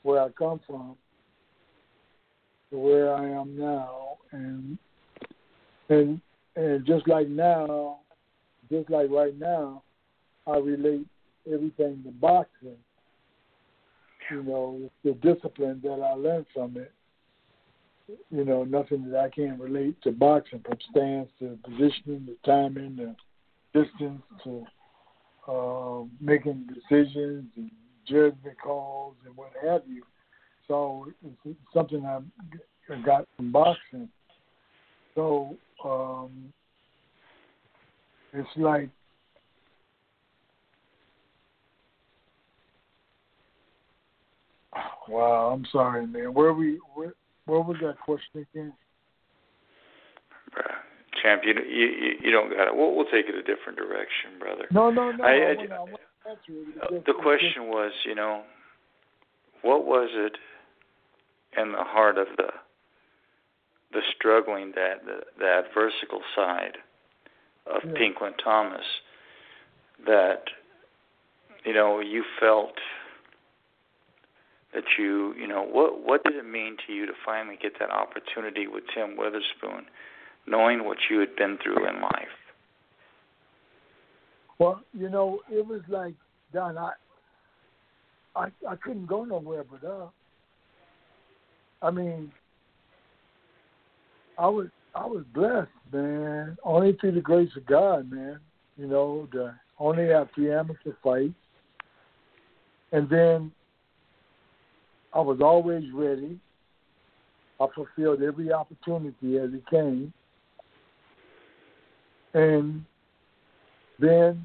C: where I come from to where I am now, and just like now, just like right now, I relate everything to boxing. You know, the discipline that I learned from it. You know, nothing that I can't relate to boxing, from stance to positioning, to timing, to distance, to making decisions and judgment calls and what have you. So it's something I got from boxing. So it's like, wow, I'm sorry, man. Where was that question again?
B: Champ, you don't got it. We'll take it a different direction, brother.
C: No.
B: The question was, you know, what was it in the heart of the struggling, that the adversical side of Pinklon Thomas, that, you know, you felt that you know, what did it mean to you to finally get that opportunity with Tim Witherspoon, knowing what you had been through in life?
C: Well, you know, it was like, Don, I couldn't go nowhere but up. I mean, I was blessed, man, only through the grace of God, man. You know, to only have 3 amateur fights. And then I was always ready. I fulfilled every opportunity as it came. And then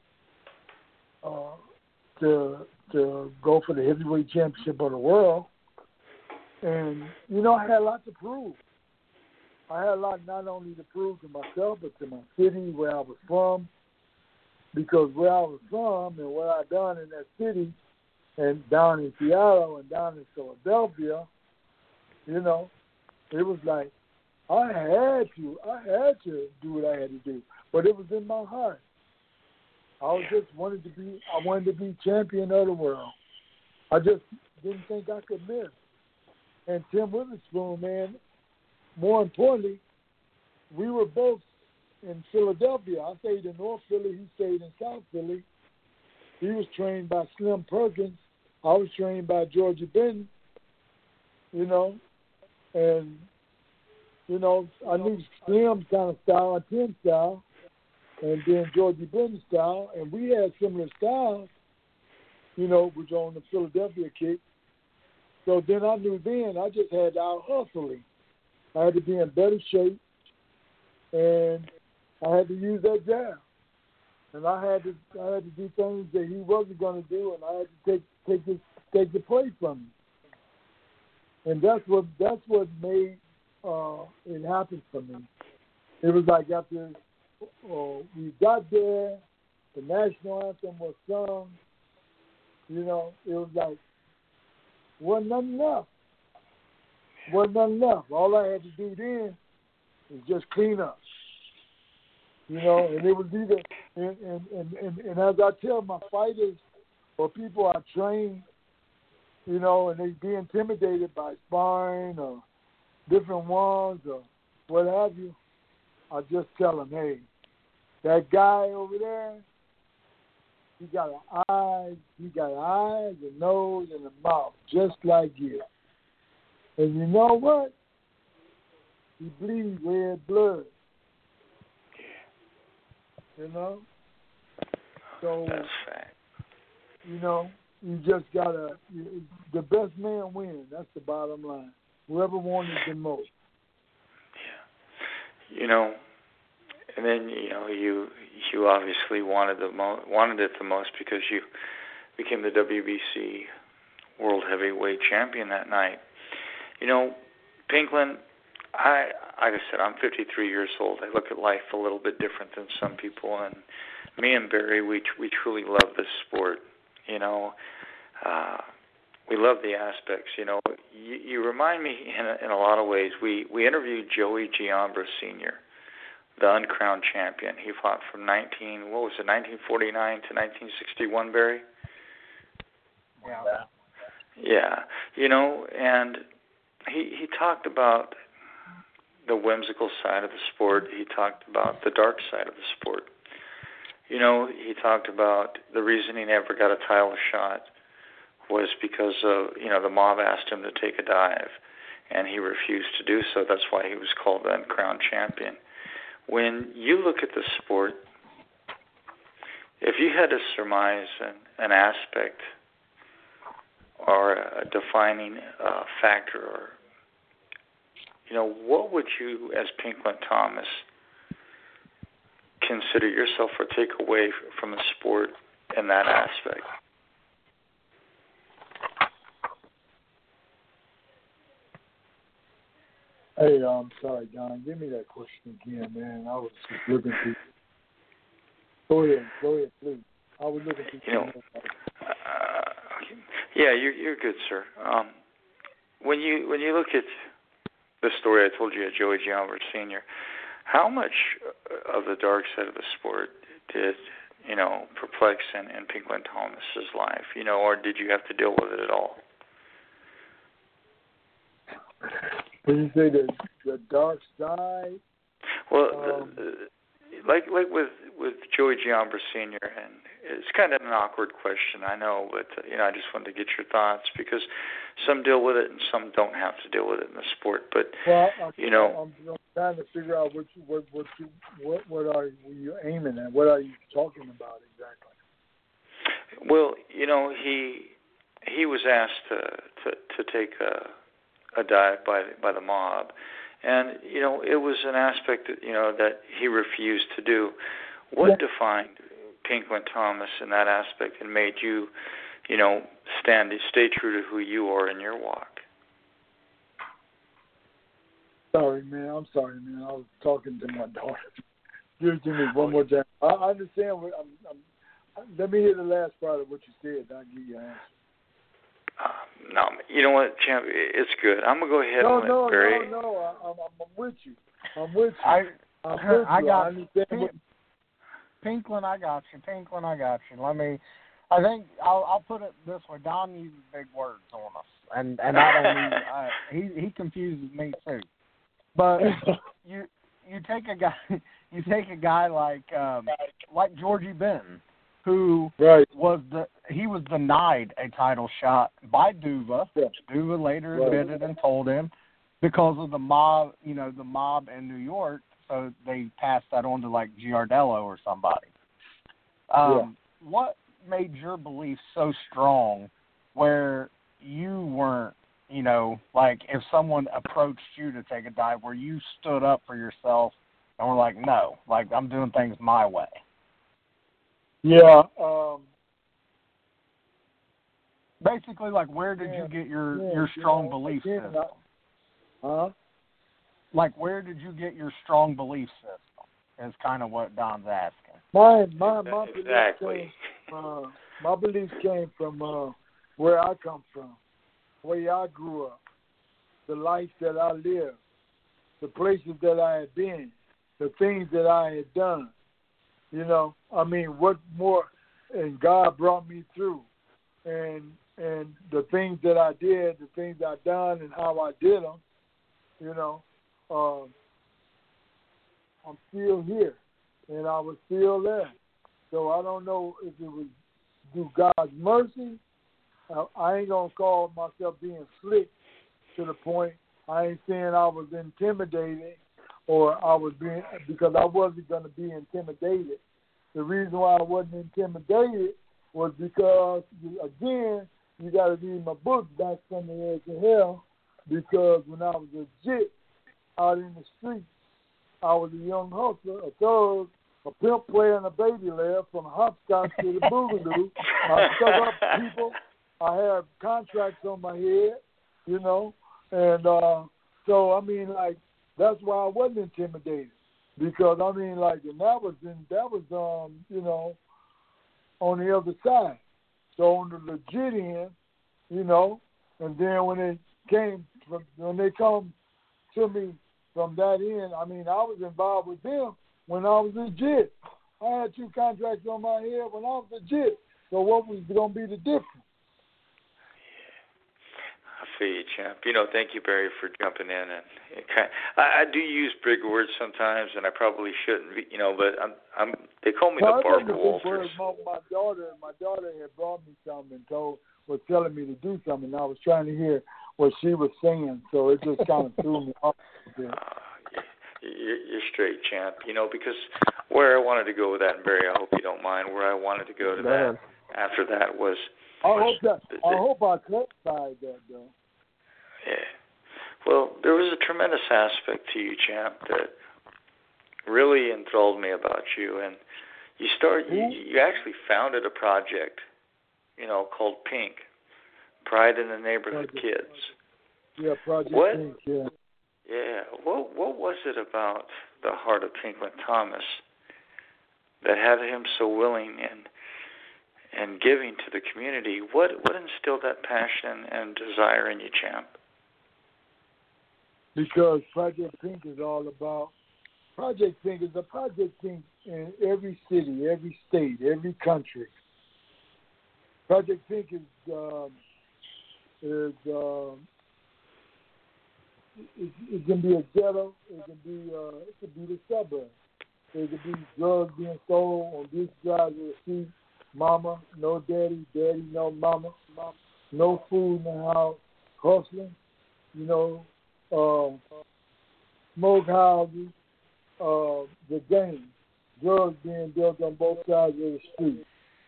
C: to go for the heavyweight championship of the world. And, you know, I had a lot to prove. I had a lot not only to prove to myself, but to my city, where I was from. Because where I was from and what I done in that city, and down in Seattle and down in Philadelphia, you know, it was like I had to do what I had to do. But it was in my heart. I wanted to be champion of the world. I just didn't think I could miss. And Tim Witherspoon, man, more importantly, we were both in Philadelphia. I stayed in North Philly. He stayed in South Philly. He was trained by Slim Perkins. I was trained by Georgie Benton, you know. And, you know, I knew Slim's kind of style, Tim's style, and then Georgie Benton's style. And we had similar styles, you know, which on the Philadelphia kick. So then I knew I just had to out-hustle him. I had to be in better shape, and I had to use that jab. And I had to do things that he wasn't going to do, and I had to take the play from him. And that's what made it happen for me. It was like after we got there, the national anthem was sung. You know, it was like wasn't nothing enough. All I had to do then was just clean up. You know, and it was either, and as I tell my fighters or people I train, you know, and they be intimidated by sparring or different ones or what have you, I just tell them, hey, that guy over there, he got eyes, a nose, and a mouth just like you. And you know what? He bleeds red blood. You know? So,
B: that's fact.
C: You know, you just gotta, the best man wins. That's the bottom line. Whoever wanted the most.
B: Yeah. You know, and then, you know, you obviously wanted it the most because you became the WBC World Heavyweight Champion that night. You know, Pinklon, like I said, I'm 53 years old. I look at life a little bit different than some people, and me and Barry, we truly love this sport. You know, we love the aspects. You know, you remind me in a lot of ways. We interviewed Joey Giambra Sr., the uncrowned champion. He fought from 1949 to 1961, Barry?
D: Yeah.
B: Yeah, and he talked about the whimsical side of the sport. He talked about the dark side of the sport. He talked about the reason he never got a title shot was because of, the mob asked him to take a dive, and he refused to do so. That's why he was called the uncrowned champion. When you look at the sport, if you had to surmise an aspect or a defining factor, or what would you, as Pinklon Thomas, consider yourself or take away from the sport in that aspect?
C: Hey, I'm sorry, Don. Give me that question again, man. I was just looking through. Go ahead, please. I was looking through.
B: Yeah, you're good, sir. When you look at the story I told you of Joey Giamber Sr., how much of the dark side of the sport did perplex in Pinklon Thomas's life? Or did you have to deal with it at all?
C: When you say the dark side?
B: Well, like with Joey Giamber Sr., and it's kind of an awkward question, I know, but I just wanted to get your thoughts, because some deal with it and some don't have to deal with it in the sport. But
C: I'm trying to figure out what are you aiming at? What are you talking about exactly?
B: Well, he was asked to take a dive by the mob, and it was an aspect that he refused to do. What defined Pinklon Thomas in that aspect and made you stay true to who you are in your walk?
C: Sorry, man. I'm sorry, man. I was talking to my daughter. Give it to me one more time. I understand. Let me hear the last part of what you said. I'll give you an answer.
B: No, you know what, Champ? It's good. I'm gonna go ahead and let Barry.
C: No. I'm with you. I'm with you. I
D: got Pinklon. I got you. Pinklon. I got you. I think I'll put it this way. Don uses big words on us, and I don't use. He confuses me too. But you take a guy like Georgie Benton, who was denied a title shot by Duva. Yeah. Duva later admitted and told him because of the mob, the mob in New York, so they passed that on to like Giardello or somebody. What made your belief so strong where you weren't, if someone approached you to take a dive, where you stood up for yourself and were like, no, I'm doing things my way?
C: Yeah.
D: Basically, where did you get your strong belief system? Where did you get your strong belief system? Is kind of what Don's asking.
C: My
B: exactly.
C: beliefs came from where I come from, where I grew up, the life that I lived, the places that I had been, the things that I had done. What more? And God brought me through, and the things that I did, the things I done, and how I did them. I'm still here, and I was still there. So I don't know if it was through God's mercy. I ain't gonna call myself being slick to the point. I ain't saying I was intimidated or I was being, because I wasn't gonna be intimidated. The reason why I wasn't intimidated was because, again, you got to read my book, Back from the Edge of Hell, because when I was legit out in the streets, I was a young hustler, a thug, a pimp player, and a baby layer, from hopscotch to the boogaloo. I stuck up people. I had contracts on my head, and so that's why I wasn't intimidated. Because and that was on the other side. So on the legit end, and then when they come to me from that end, I was involved with them when I was legit. I had 2 contracts on my head when I was legit. So what was going to be the difference?
B: feel you, champ. Thank you, Barry, for jumping in. And I do use big words sometimes, and I probably shouldn't, but they call me the Barbara Walters.
C: My daughter had brought me something and was telling me to do something. And I was trying to hear what she was saying, so it just kind of threw me off a bit.
B: You're straight, champ. Because where I wanted to go with that, and Barry, I hope you don't mind, where I wanted to go to that after that was.
C: I hope I clarified that, though.
B: Yeah. Well, there was a tremendous aspect to you, champ, that really enthralled me about you, and you actually founded a project, called Pink, Pride in the Neighborhood Kids.
C: Yeah, Project Pink. Yeah.
B: Yeah. What was it about the heart of Pinklin Thomas that had him so willing and giving to the community? What instilled that passion and desire in you, champ?
C: Because Project Pink is all about Project Pink is a Project Pink in every city, every state, every country. Project Pink it can be a ghetto, it can be the suburb. It could be drugs being sold on this side of the street. Mama, no daddy, daddy, no mama, no food in the house, hustling, smoke houses, the gang, drugs being built on both sides of the street,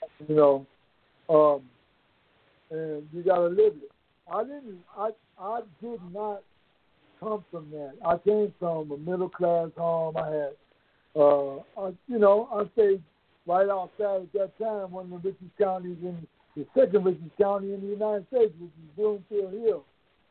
C: and you gotta live it. I did not come from that. I came from a middle class home. I had, I stayed right outside at that time, one of the richest counties the second richest county in the United States, which is Bloomfield Hill.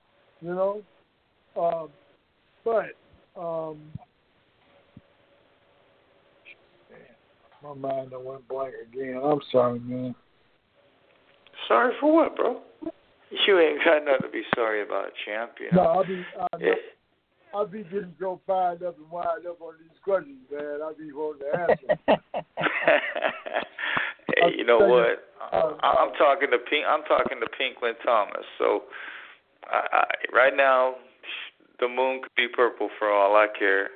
C: My mind went blank again. I'm sorry, man.
B: Sorry for what, bro? You ain't got nothing to be sorry about, champ.
C: No, I'll be getting so fired up and wired up on these questions, man. I'll be wanting to answer.
B: Hey, you know what? I'm talking to Pinklin Thomas. So right now, the moon could be purple for all I care.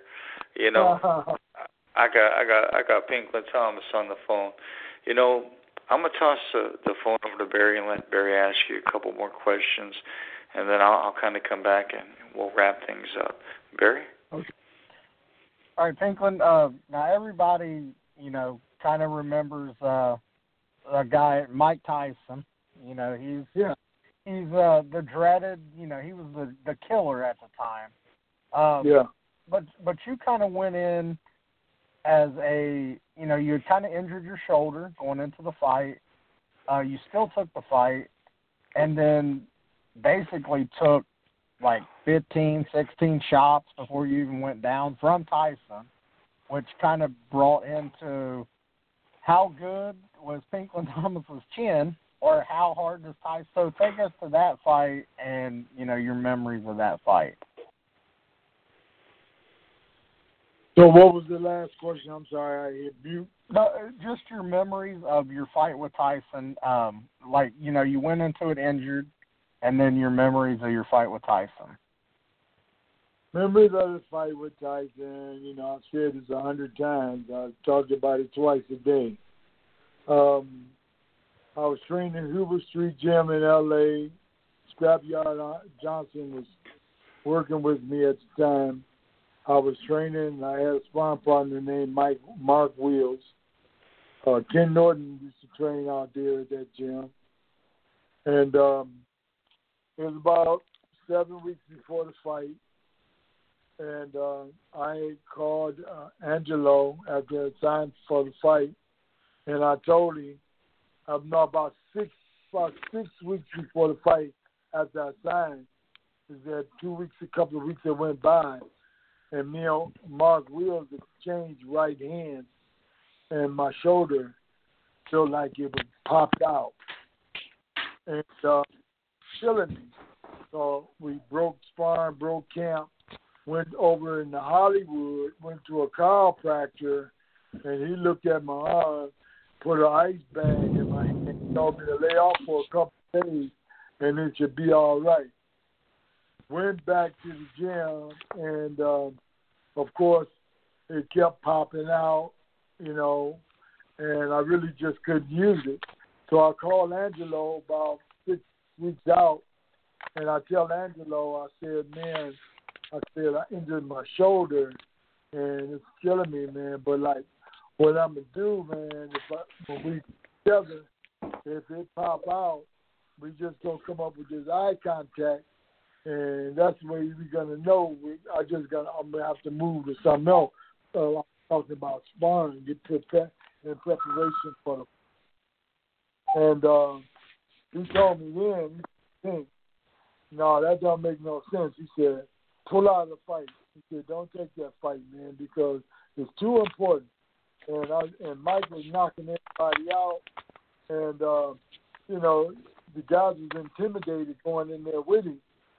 B: I got Pinklin Thomas on the phone. I'm gonna toss the phone over to Barry and let Barry ask you a couple more questions, and then I'll kind of come back and we'll wrap things up. Barry?
D: Okay. All right, Pinklin. Now everybody, kind of remembers a guy, Mike Tyson. He's the dreaded. He was the killer at the time. But you kind of went in as you had kind of injured your shoulder going into the fight. You still took the fight, and then basically took like 15, 16 shots before you even went down from Tyson, which kind of brought into how good was Pinklin Thomas's chin, or how hard does Tyson. So take us to that fight and, your memories of that fight.
C: So what was the last question? I'm sorry, I hit mute.
D: No, just your memories of your fight with Tyson. You went into it injured, and then your memories of your fight with Tyson.
C: Memories of the fight with Tyson, I've said this 100 times. I've talked about it twice a day. I was training in Hoover Street Gym in L.A. Scrapyard Johnson was working with me at the time. I was training. I had a sparring partner named Mark Wheels. Ken Norton used to train out there at that gym. And it was about 7 weeks before the fight. And I called Angelo after the time for the fight. And I told him, about 6 weeks before the fight, after I signed, is that a couple of weeks that went by, and me and Mark Wheels exchanged right hands, and my shoulder felt like it was popped out and killing me. So we broke sparring, broke camp, went over into Hollywood, went to a chiropractor, and he looked at my arm, put an ice bag in my hand, told me to lay off for a couple of days, and it should be all right. went back to the gym, and of course, it kept popping out, you know, and I really just couldn't use it. So I called Angelo about 6 weeks out, and I tell Angelo, I said, man, I injured my shoulder, and it's killing me, man. But, like, what I'm going to do, man, when we together, if it pop out, we just going to come up with this eye contact, and that's the way we're going to know. I'm going to have to move to something else. So I'm talking about sparring, get prepared in preparation for the. And he told me then, no, that don't make no sense. He said, pull out of the fight. He said, don't take that fight, man, because it's too important. And Mike was knocking everybody out, and you know, the guys was intimidated going in there with him.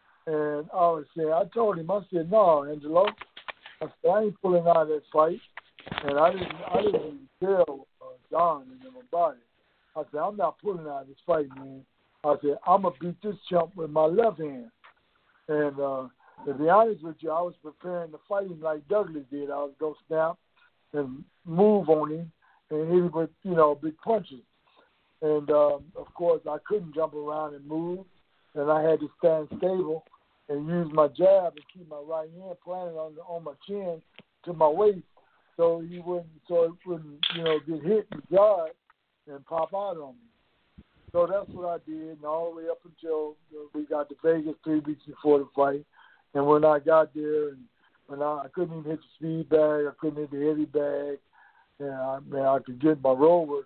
C: And I told him, I said, no, Angelo. I said, I ain't pulling out of that fight. And I didn't even tell Don and them about it. I said, I'm not pulling out of this fight, man. I said, I'm going to beat this chump with my left hand. And to be honest with you, I was preparing to fight him like Douglas did. I was going to snap and move on him and hit him with, you know, big punches. And, of course, I couldn't jump around and move. And I had to stand stable and use my jab and keep my right hand planted on my chin to my waist, so it wouldn't, you know, get hit in the guard and pop out on me. So that's what I did, and all the way up until we got to Vegas 3 weeks before the fight. And when I got there, and when I couldn't even hit the speed bag, I couldn't hit the heavy bag, and I could get my roll work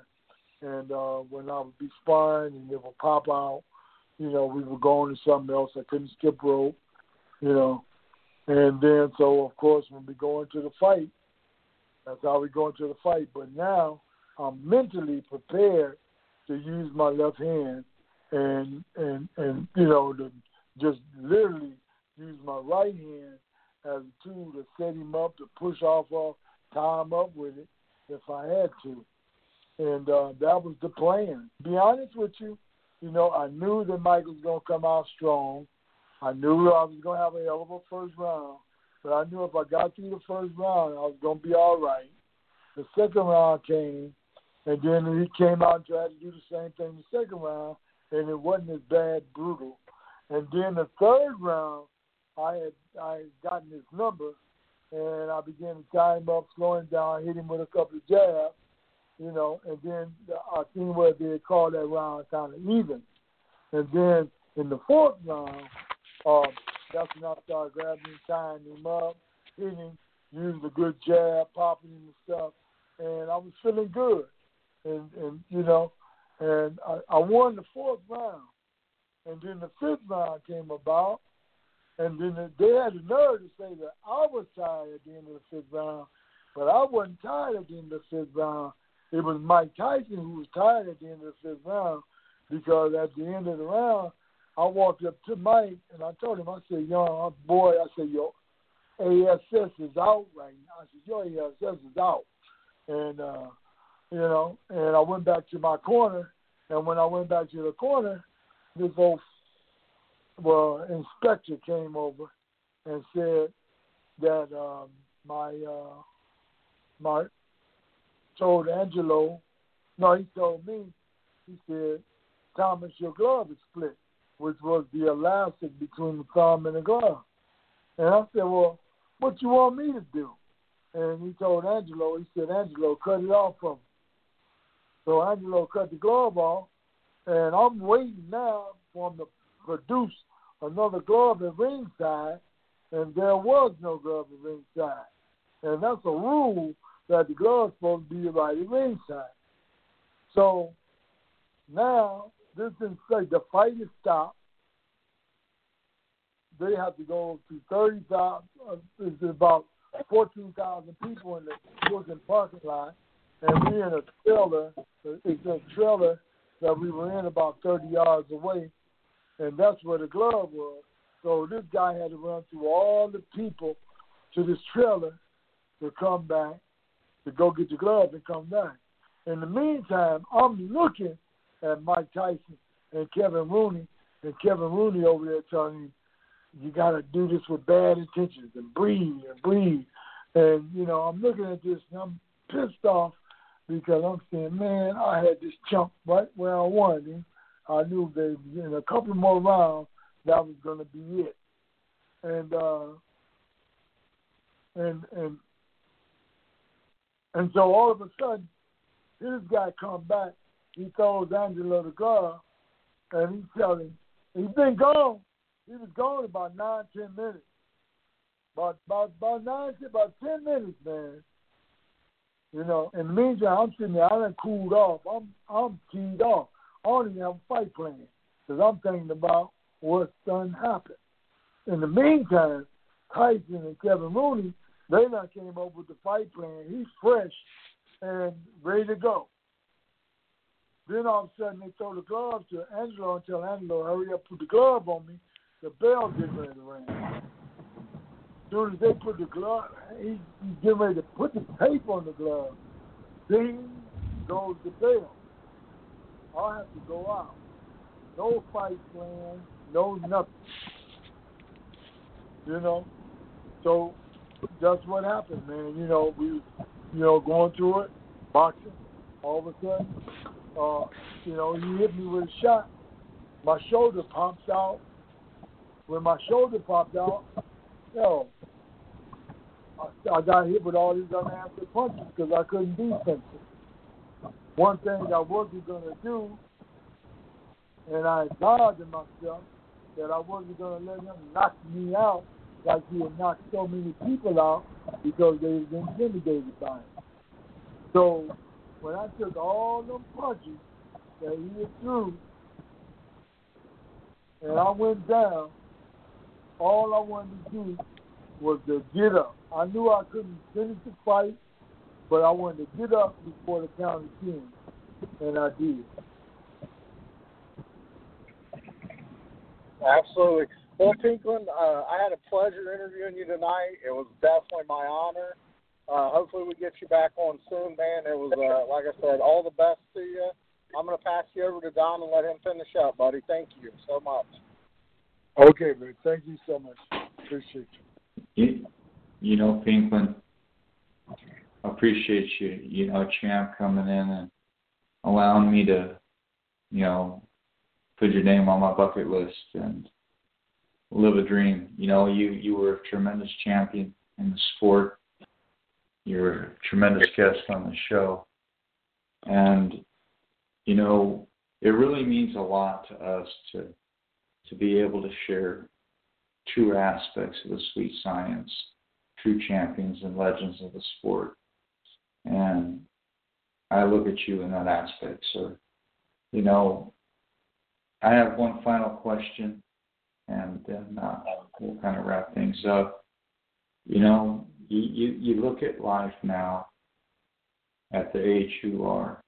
C: in. And when I would be sparring and it would pop out, you know, we were going to something else. I couldn't skip rope, you know. And then, so, of course, when we go into the fight, that's how we go into the fight. But now I'm mentally prepared to use my left hand and you know, to just literally use my right hand as a tool to set him up, to push off of, tie him up with it if I had to. And that was the plan. To be honest with you, you know, I knew that Mike was going to come out strong. I knew I was going to have a hell of a first round. But I knew if I got through the first round, I was going to be all right. The second round came, and then he came out and tried to do the same thing the second round, and it wasn't as bad, brutal. And then the third round, I had gotten his number, and I began to tie him up, slow him down, hit him with a couple of jabs. You know, and then I seen where they called that round kind of even. And then in the fourth round, that's when I started grabbing him, tying him up, hitting him, using a good jab, popping him and stuff. And I was feeling good. And you know, and I won the fourth round. And then the fifth round came about. And then they had the nerve to say that I was tired at the end of the fifth round. But I wasn't tired at the end of the fifth round. It was Mike Tyson who was tired at the end of the fifth round, because at the end of the round, I walked up to Mike and I told him, I said, young boy, I said, your ASS is out right now. I said, your ASS is out. And, you know, and I went back to my corner, and when I went back to the corner, this old inspector came over and said that my told Angelo, no, he told me, he said, Thomas, your glove is split, which was the elastic between the thumb and the glove. And I said, well, what you want me to do? And he told Angelo, he said, Angelo, cut it off from him. So Angelo cut the glove off, and I'm waiting now for him to produce another glove at ringside, and there was no glove at ringside. And that's a rule that the glove's supposed to be right at ringside. So now, this is like the fight is stopped. They have to go to 30,000, it's about 14,000 people in the Brooklyn parking lot, and we're in a trailer. It's a trailer that we were in about 30 yards away, and that's where the glove was. So this guy had to run through all the people to this trailer to come back, to go get the glove and come back. In the meantime, I'm looking at Mike Tyson and Kevin Rooney over there telling him, you got to do this with bad intentions and breathe and breathe. And, you know, I'm looking at this and I'm pissed off because I'm saying, man, I had this chump right where I wanted him. I knew that in a couple more rounds, that was going to be it. And so all of a sudden, this guy come back. He throws Angelo the glove, and he's telling him, he's been gone. He was gone about 9-10 minutes. About 10 minutes, man. You know, in the meantime, I'm sitting there. I done cooled off. I'm teed off. I don't even have a fight plan because I'm thinking about what's done happened. In the meantime, Tyson and Kevin Rooney, they done came up with the fight plan. He's fresh and ready to go. Then all of a sudden they throw the gloves to Angelo and tell Angelo, hurry up, put the glove on me. The bell getting ready to ring. As soon as they put the glove, he's getting ready to put the tape on the glove. Ding goes the bell. I have to go out. No fight plan, no nothing. You know? So that's what happened, man. You know, we going through it, boxing, all of a sudden, you know, he hit me with a shot. My shoulder pops out. When my shoulder popped out, I got hit with all these unanswered punches because I couldn't defense it. One thing I wasn't going to do, and I vowed to myself that I wasn't going to let him knock me out like he had knocked so many people out because they was intimidated by him. So when I took all them punches that he had threw and I went down, all I wanted to do was to get up. I knew I couldn't finish the fight, but I wanted to get up before the count of 10, and I did.
D: Absolutely. Well, Pinklon, I had a pleasure interviewing you tonight. It was definitely my honor. Hopefully we get you back on soon, man. It was, like I said, all the best to you. I'm going to pass you over to Don and let him finish up, buddy. Thank you so much.
C: Okay, man. Thank you so much. Appreciate
B: you. You know, Pinklon, I appreciate you, you know, champ, coming in and allowing me to, you know, put your name on my bucket list and live a dream. You know, you were a tremendous champion in the sport. You were a tremendous guest on the show. And, you know, it really means a lot to us to be able to share true aspects of the sweet science, true champions and legends of the sport. And I look at you in that aspect, sir. You know, I have one final question, and then we'll kind of wrap things up. You know, you look at life now at the age you are,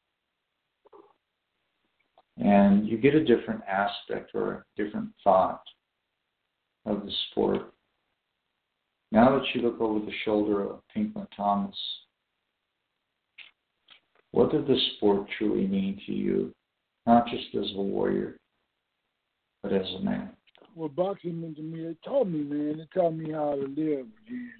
B: and you get a different aspect or a different thought of the sport. Now that you look over the shoulder of Pinklon Thomas, what did the sport truly mean to you, not just as a warrior, but as a man?
C: Well, boxing meant to me, it taught me, man. It taught me how to live again.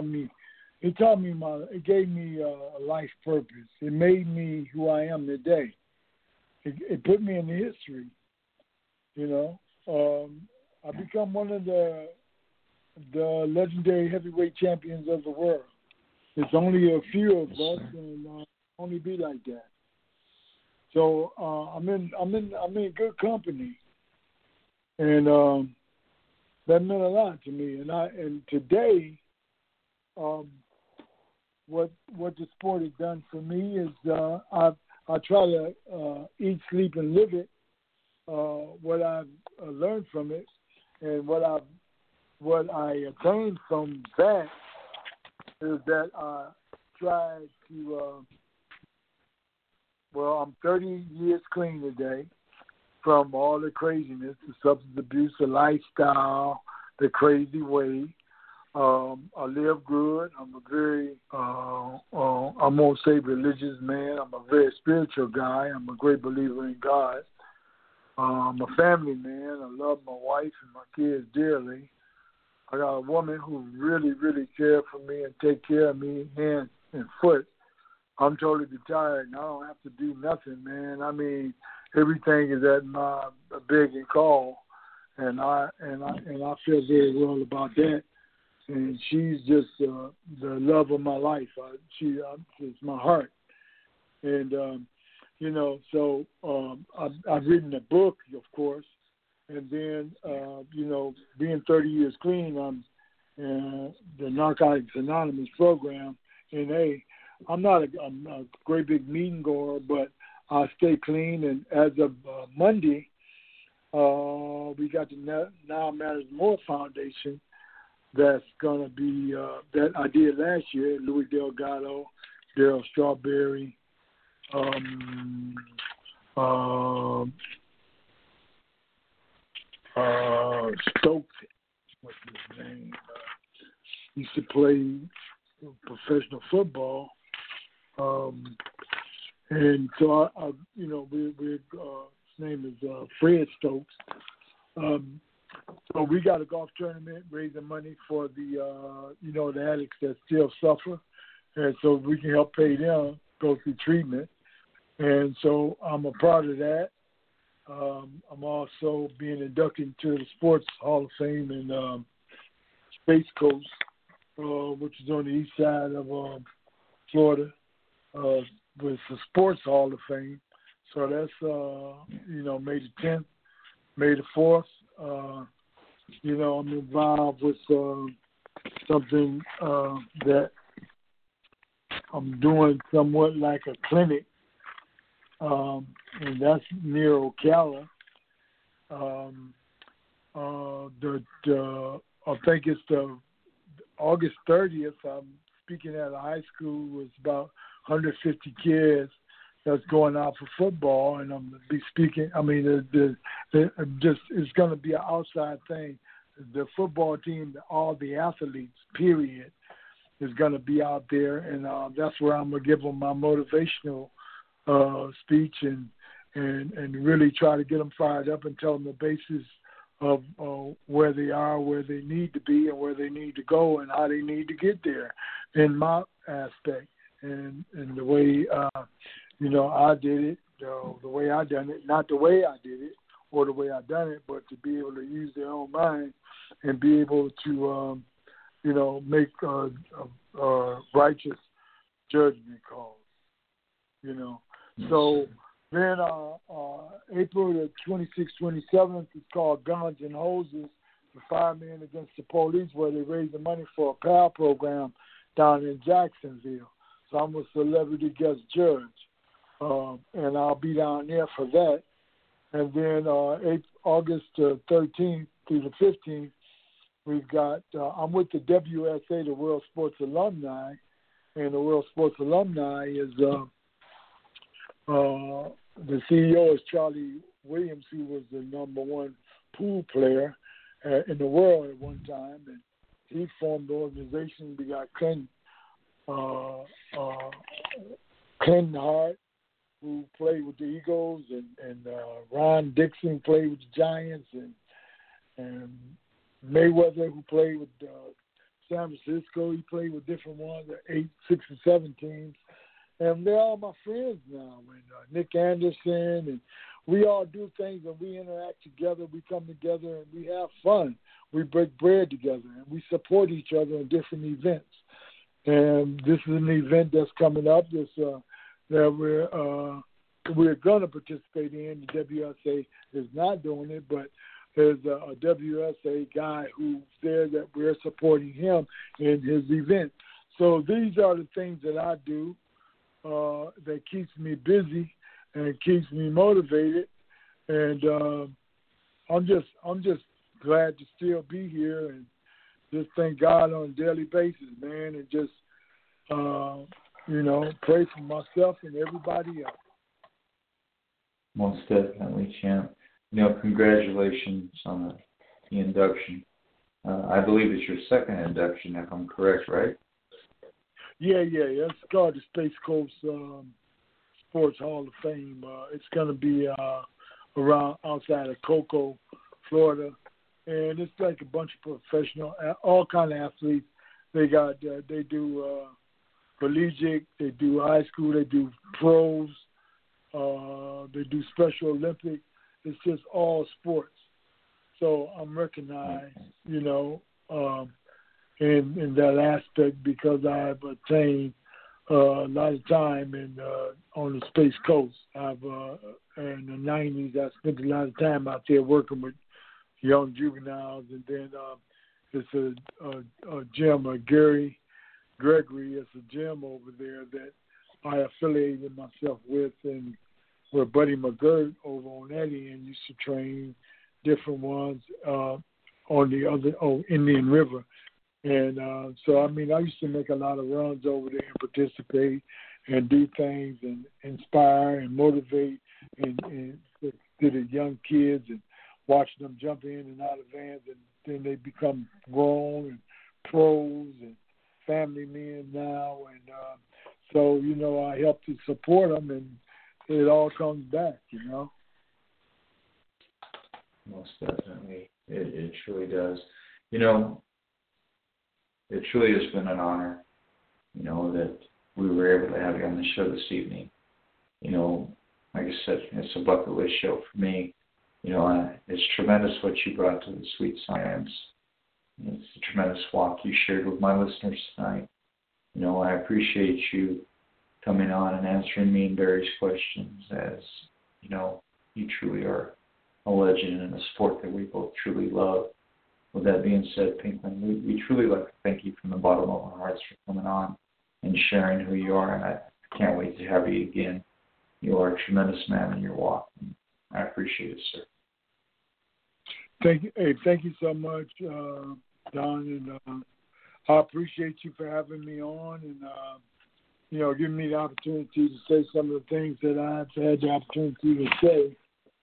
C: It gave me a life purpose. It made me who I am today. It put me in the history, you know. I become one of the legendary heavyweight champions of the world. There's only a few of us, and only be like that. So I'm in good company, and that meant a lot to me. And today, what the sport has done for me is I try to eat, sleep, and live it. What I've learned from it, and what I attained from that is that I try to. Well, I'm 30 years clean today from all the craziness, the substance abuse, the lifestyle, the crazy way. I live good. I'm a very, I won't say religious man. I'm a very spiritual guy. I'm a great believer in God. I'm a family man. I love my wife and my kids dearly. I got a woman who really, really cares for me and take care of me hand and foot. I'm totally retired and I don't have to do nothing, man. I mean, everything is at my beck and call, and I feel very well about that. And she's just the love of my life. It's my heart. And so I've written a book, of course, and then being 30 years clean, I'm the Narcotics Anonymous program. NA. I'm not a great big meeting goer, but I stay clean. And as of Monday, we got the Now Matters More Foundation. That's going to be that I did last year. Louis Delgado, Daryl Strawberry, Stokes, what's his name? Used to play professional football, and so his name is Fred Stokes. So we got a golf tournament raising money for the the addicts that still suffer, and so we can help pay them go through treatment. And so I'm a part of that. I'm also being inducted into the Sports Hall of Fame in Space Coast, which is on the east side of Florida, with the Sports Hall of Fame. So that's May the 10th, May the 4th. I'm involved with something that I'm doing somewhat like a clinic, and that's near Ocala. I think it's the August 30th. I'm speaking at a high school with about 150 kids that's going out for football, and I'm going to be speaking. I mean, it's going to be an outside thing. The football team, all the athletes, period, is going to be out there, and that's where I'm going to give them my motivational speech and really try to get them fired up and tell them the basis of where they are, where they need to be, and where they need to go, and how they need to get there in my aspect and the way I did it, the way I done it, not the way I did it or the way I done it, but to be able to use their own mind and be able to make righteous judgment calls. So then April the 26th, 27th is called Guns and Hoses, the Firemen Against the Police, where they raise the money for a PAL program down in Jacksonville. So I'm a celebrity guest judge, and I'll be down there for that. And then August 13th through the 15th, we've got, I'm with the WSA, the World Sports Alumni, and the World Sports Alumni is, the CEO is Charlie Williams, who was the #1 pool player in the world at one time, and he formed the organization. We got Clinton Hart, who played with the Eagles, and Ron Dixon played with the Giants, and Mayweather, who played with San Francisco. He played with different ones, 8, 6, and 7 teams. And they're all my friends now, and Nick Anderson, and we all do things and we interact together. We come together and we have fun. We break bread together and we support each other in different events. And this is an event that's coming up that we're going to participate in. The WSA is not doing it, but there's a WSA guy who's there that we're supporting him in his event. So these are the things that I do. That keeps me busy and keeps me motivated, and I'm just glad to still be here and just thank God on a daily basis, man, and just pray for myself and everybody else.
E: Most definitely, champ. Congratulations on the induction. I believe it's your second induction, if I'm correct, right?
C: Yeah. It's called the Space Coast Sports Hall of Fame. It's going to be around outside of Cocoa, Florida, and it's like a bunch of professional, all kind of athletes. They got they do collegiate, they do high school, they do pros, they do Special Olympic. It's just all sports. So I'm recognized, you know, in that aspect because I've attained a lot of time on the Space Coast. I've in the 90s, I spent a lot of time out there working with young juveniles, and then it's a gym, Gary Gregory. It's a gym over there that I affiliated myself with, and where Buddy McGirt over on that end used to train different ones on the other Indian River. And so, I mean, I used to make a lot of runs over there and participate and do things and inspire and motivate and to the young kids and watching them jump in and out of vans, and then they become grown and pros and family men now. And so, you know, I help to support them, and it all comes back, you know.
E: Most definitely. It truly does. You know, it truly has been an honor, you know, that we were able to have you on the show this evening. You know, like I said, it's a bucket list show for me. You know, it's tremendous what you brought to the Sweet Science. It's a tremendous walk you shared with my listeners tonight. You know, I appreciate you coming on and answering me in various questions, as, you know, you truly are a legend in a sport that we both truly love. With that being said, Pinklon, we truly like to thank you from the bottom of our hearts for coming on and sharing who you are, and I can't wait to have you again. You are a tremendous man in your walk, and I appreciate it, sir.
C: Thank you. Hey, thank you so much, Don, and I appreciate you for having me on and, you know, giving me the opportunity to say some of the things that I've had the opportunity to say.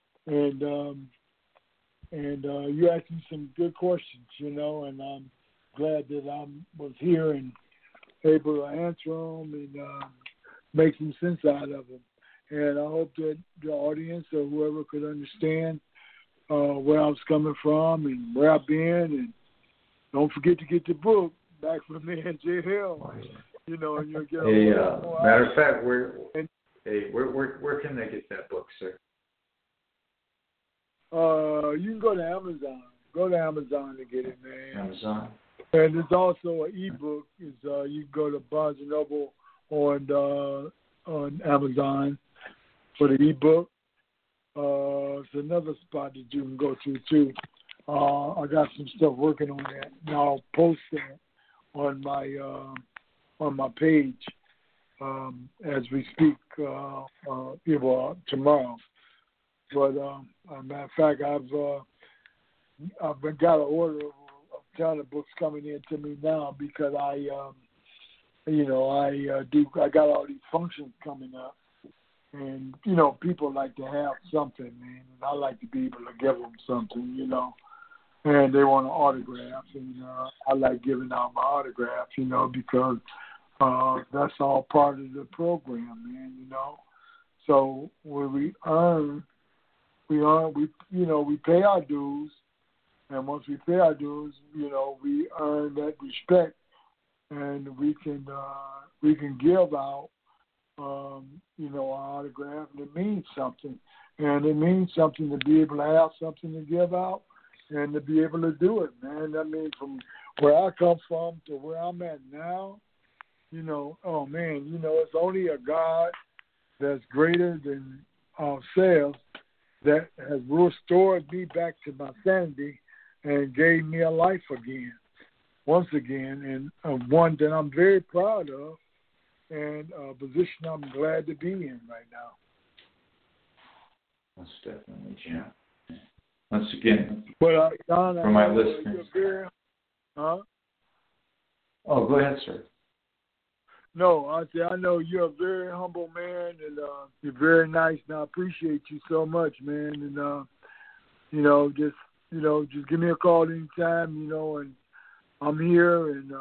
C: And you asked me some good questions, you know, and I'm glad that I was here and able to answer them and make some sense out of them. And I hope that the audience or whoever could understand where I was coming from and where I've been. And don't forget to get the book, Back from the Man J.L. You know, and you'll get
E: matter of fact, where can they get that book, sir?
C: You can go to Amazon. Go to Amazon to get it, man.
E: Amazon.
C: And there's also an ebook. You can go to Barnes & Noble on Amazon for the ebook. It's another spot that you can go to too. I got some stuff working on that, and I'll post that on my page as we speak. Tomorrow. But matter of fact, I've got an order of a ton of books coming in to me now because I got all these functions coming up, and you know, people like to have something, man, and I like to be able to give them something, you know, and they want an autograph, and I like giving out my autograph, you know, because that's all part of the program, man, you know. So when we pay our dues, and once we pay our dues, you know, we earn that respect, and we can give out, you know, our autograph, and it means something, and it means something to be able to have something to give out, and to be able to do it, man. I mean, from where I come from to where I'm at now, you know, oh man, you know, it's only a God that's greater than ourselves that has restored me back to my sanity and gave me a life again, once again, and one that I'm very proud of, and a position I'm glad to be in right now.
E: Most definitely, Jim. Once again,
C: but Don,
E: for my listeners.
C: Oh,
E: go ahead, sir.
C: No, I know you're a very humble man, and you're very nice, and I appreciate you so much, man. And just give me a call anytime, you know, and I'm here, and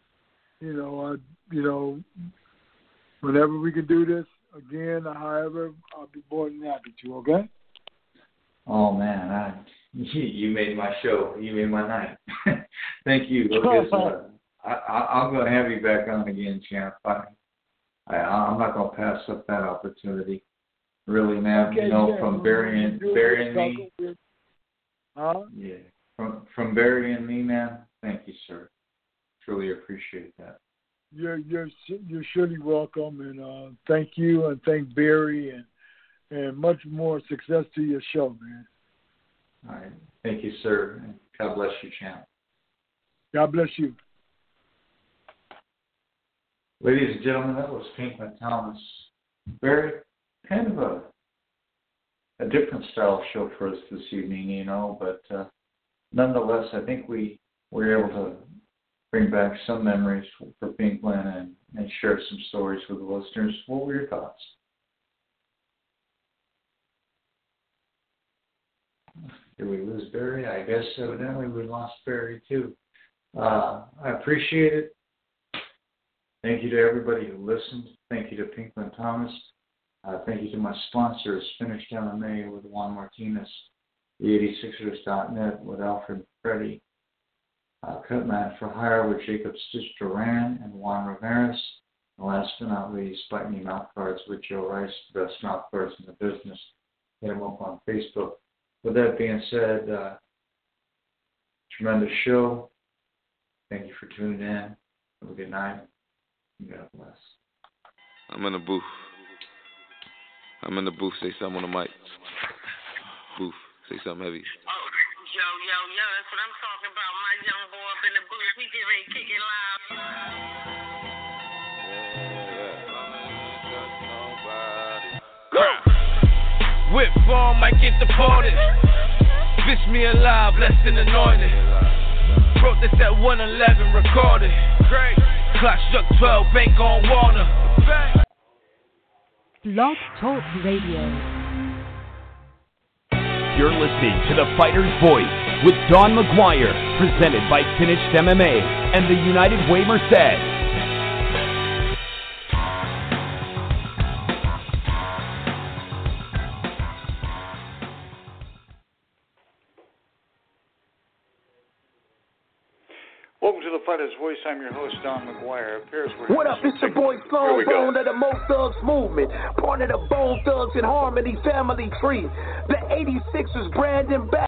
C: whenever we can do this again, however, I'll be more than happy to. Okay.
E: Oh man, You made my show. You made my night. Thank you. Because, I'm going to have you back on again, champ. I'm not going to pass up that opportunity. Really, man.
C: Okay,
E: from burying me. Yeah. From burying me, man. Thank you, sir. Truly appreciate that.
C: You're surely welcome, and thank you, and thank Barry, and much more success to your show, man.
E: All right. Thank you, sir. And God bless you, champ.
C: God bless you.
E: Ladies and gentlemen, that was Pinkman Thomas. Very kind of a different style show for us this evening, but nonetheless, I think we were able to bring back some memories for Pinkman and share some stories with the listeners. What were your thoughts? Did we lose Barry? I guess evidently we lost Barry too. I appreciate it. Thank you to everybody who listened. Thank you to Pinkman Thomas. Thank you to my sponsors, Finish Down in May with Juan Martinez, the86ers.net with Alfred Freddy, Cutman for Hire with Jacob Stitch Duran and Juan Ramirez, and last but not least, Bite Me Mouth Guards with Joe Rice, the best mouth guards in the business. Hit him up on Facebook. With that being said, tremendous show. Thank you for tuning in. Have a good night. God bless.
F: I'm in the booth. Say something on the mic. Booth. Say something heavy.
G: Yo, that's what I'm talking about. My young boy up in the booth. We get ready to kick it live.
H: Whip form, might get deported. Fish me alive, less than anointed. Wrote this at 111, recorded. Great. Clock struck 12, bank on Warner.
I: Blog Talk Radio.
J: You're listening to The Fighter's Voice with Don McGuire, presented by Finished MMA and the United Way Merced.
B: Welcome to The Fighter's Voice. I'm your host, Don McGuire.
A: What up? It's your boy Sloan Bone of the Mo Thugs movement. Part of the Bone Thugs and Harmony family tree. The 86ers, Brandon Bass.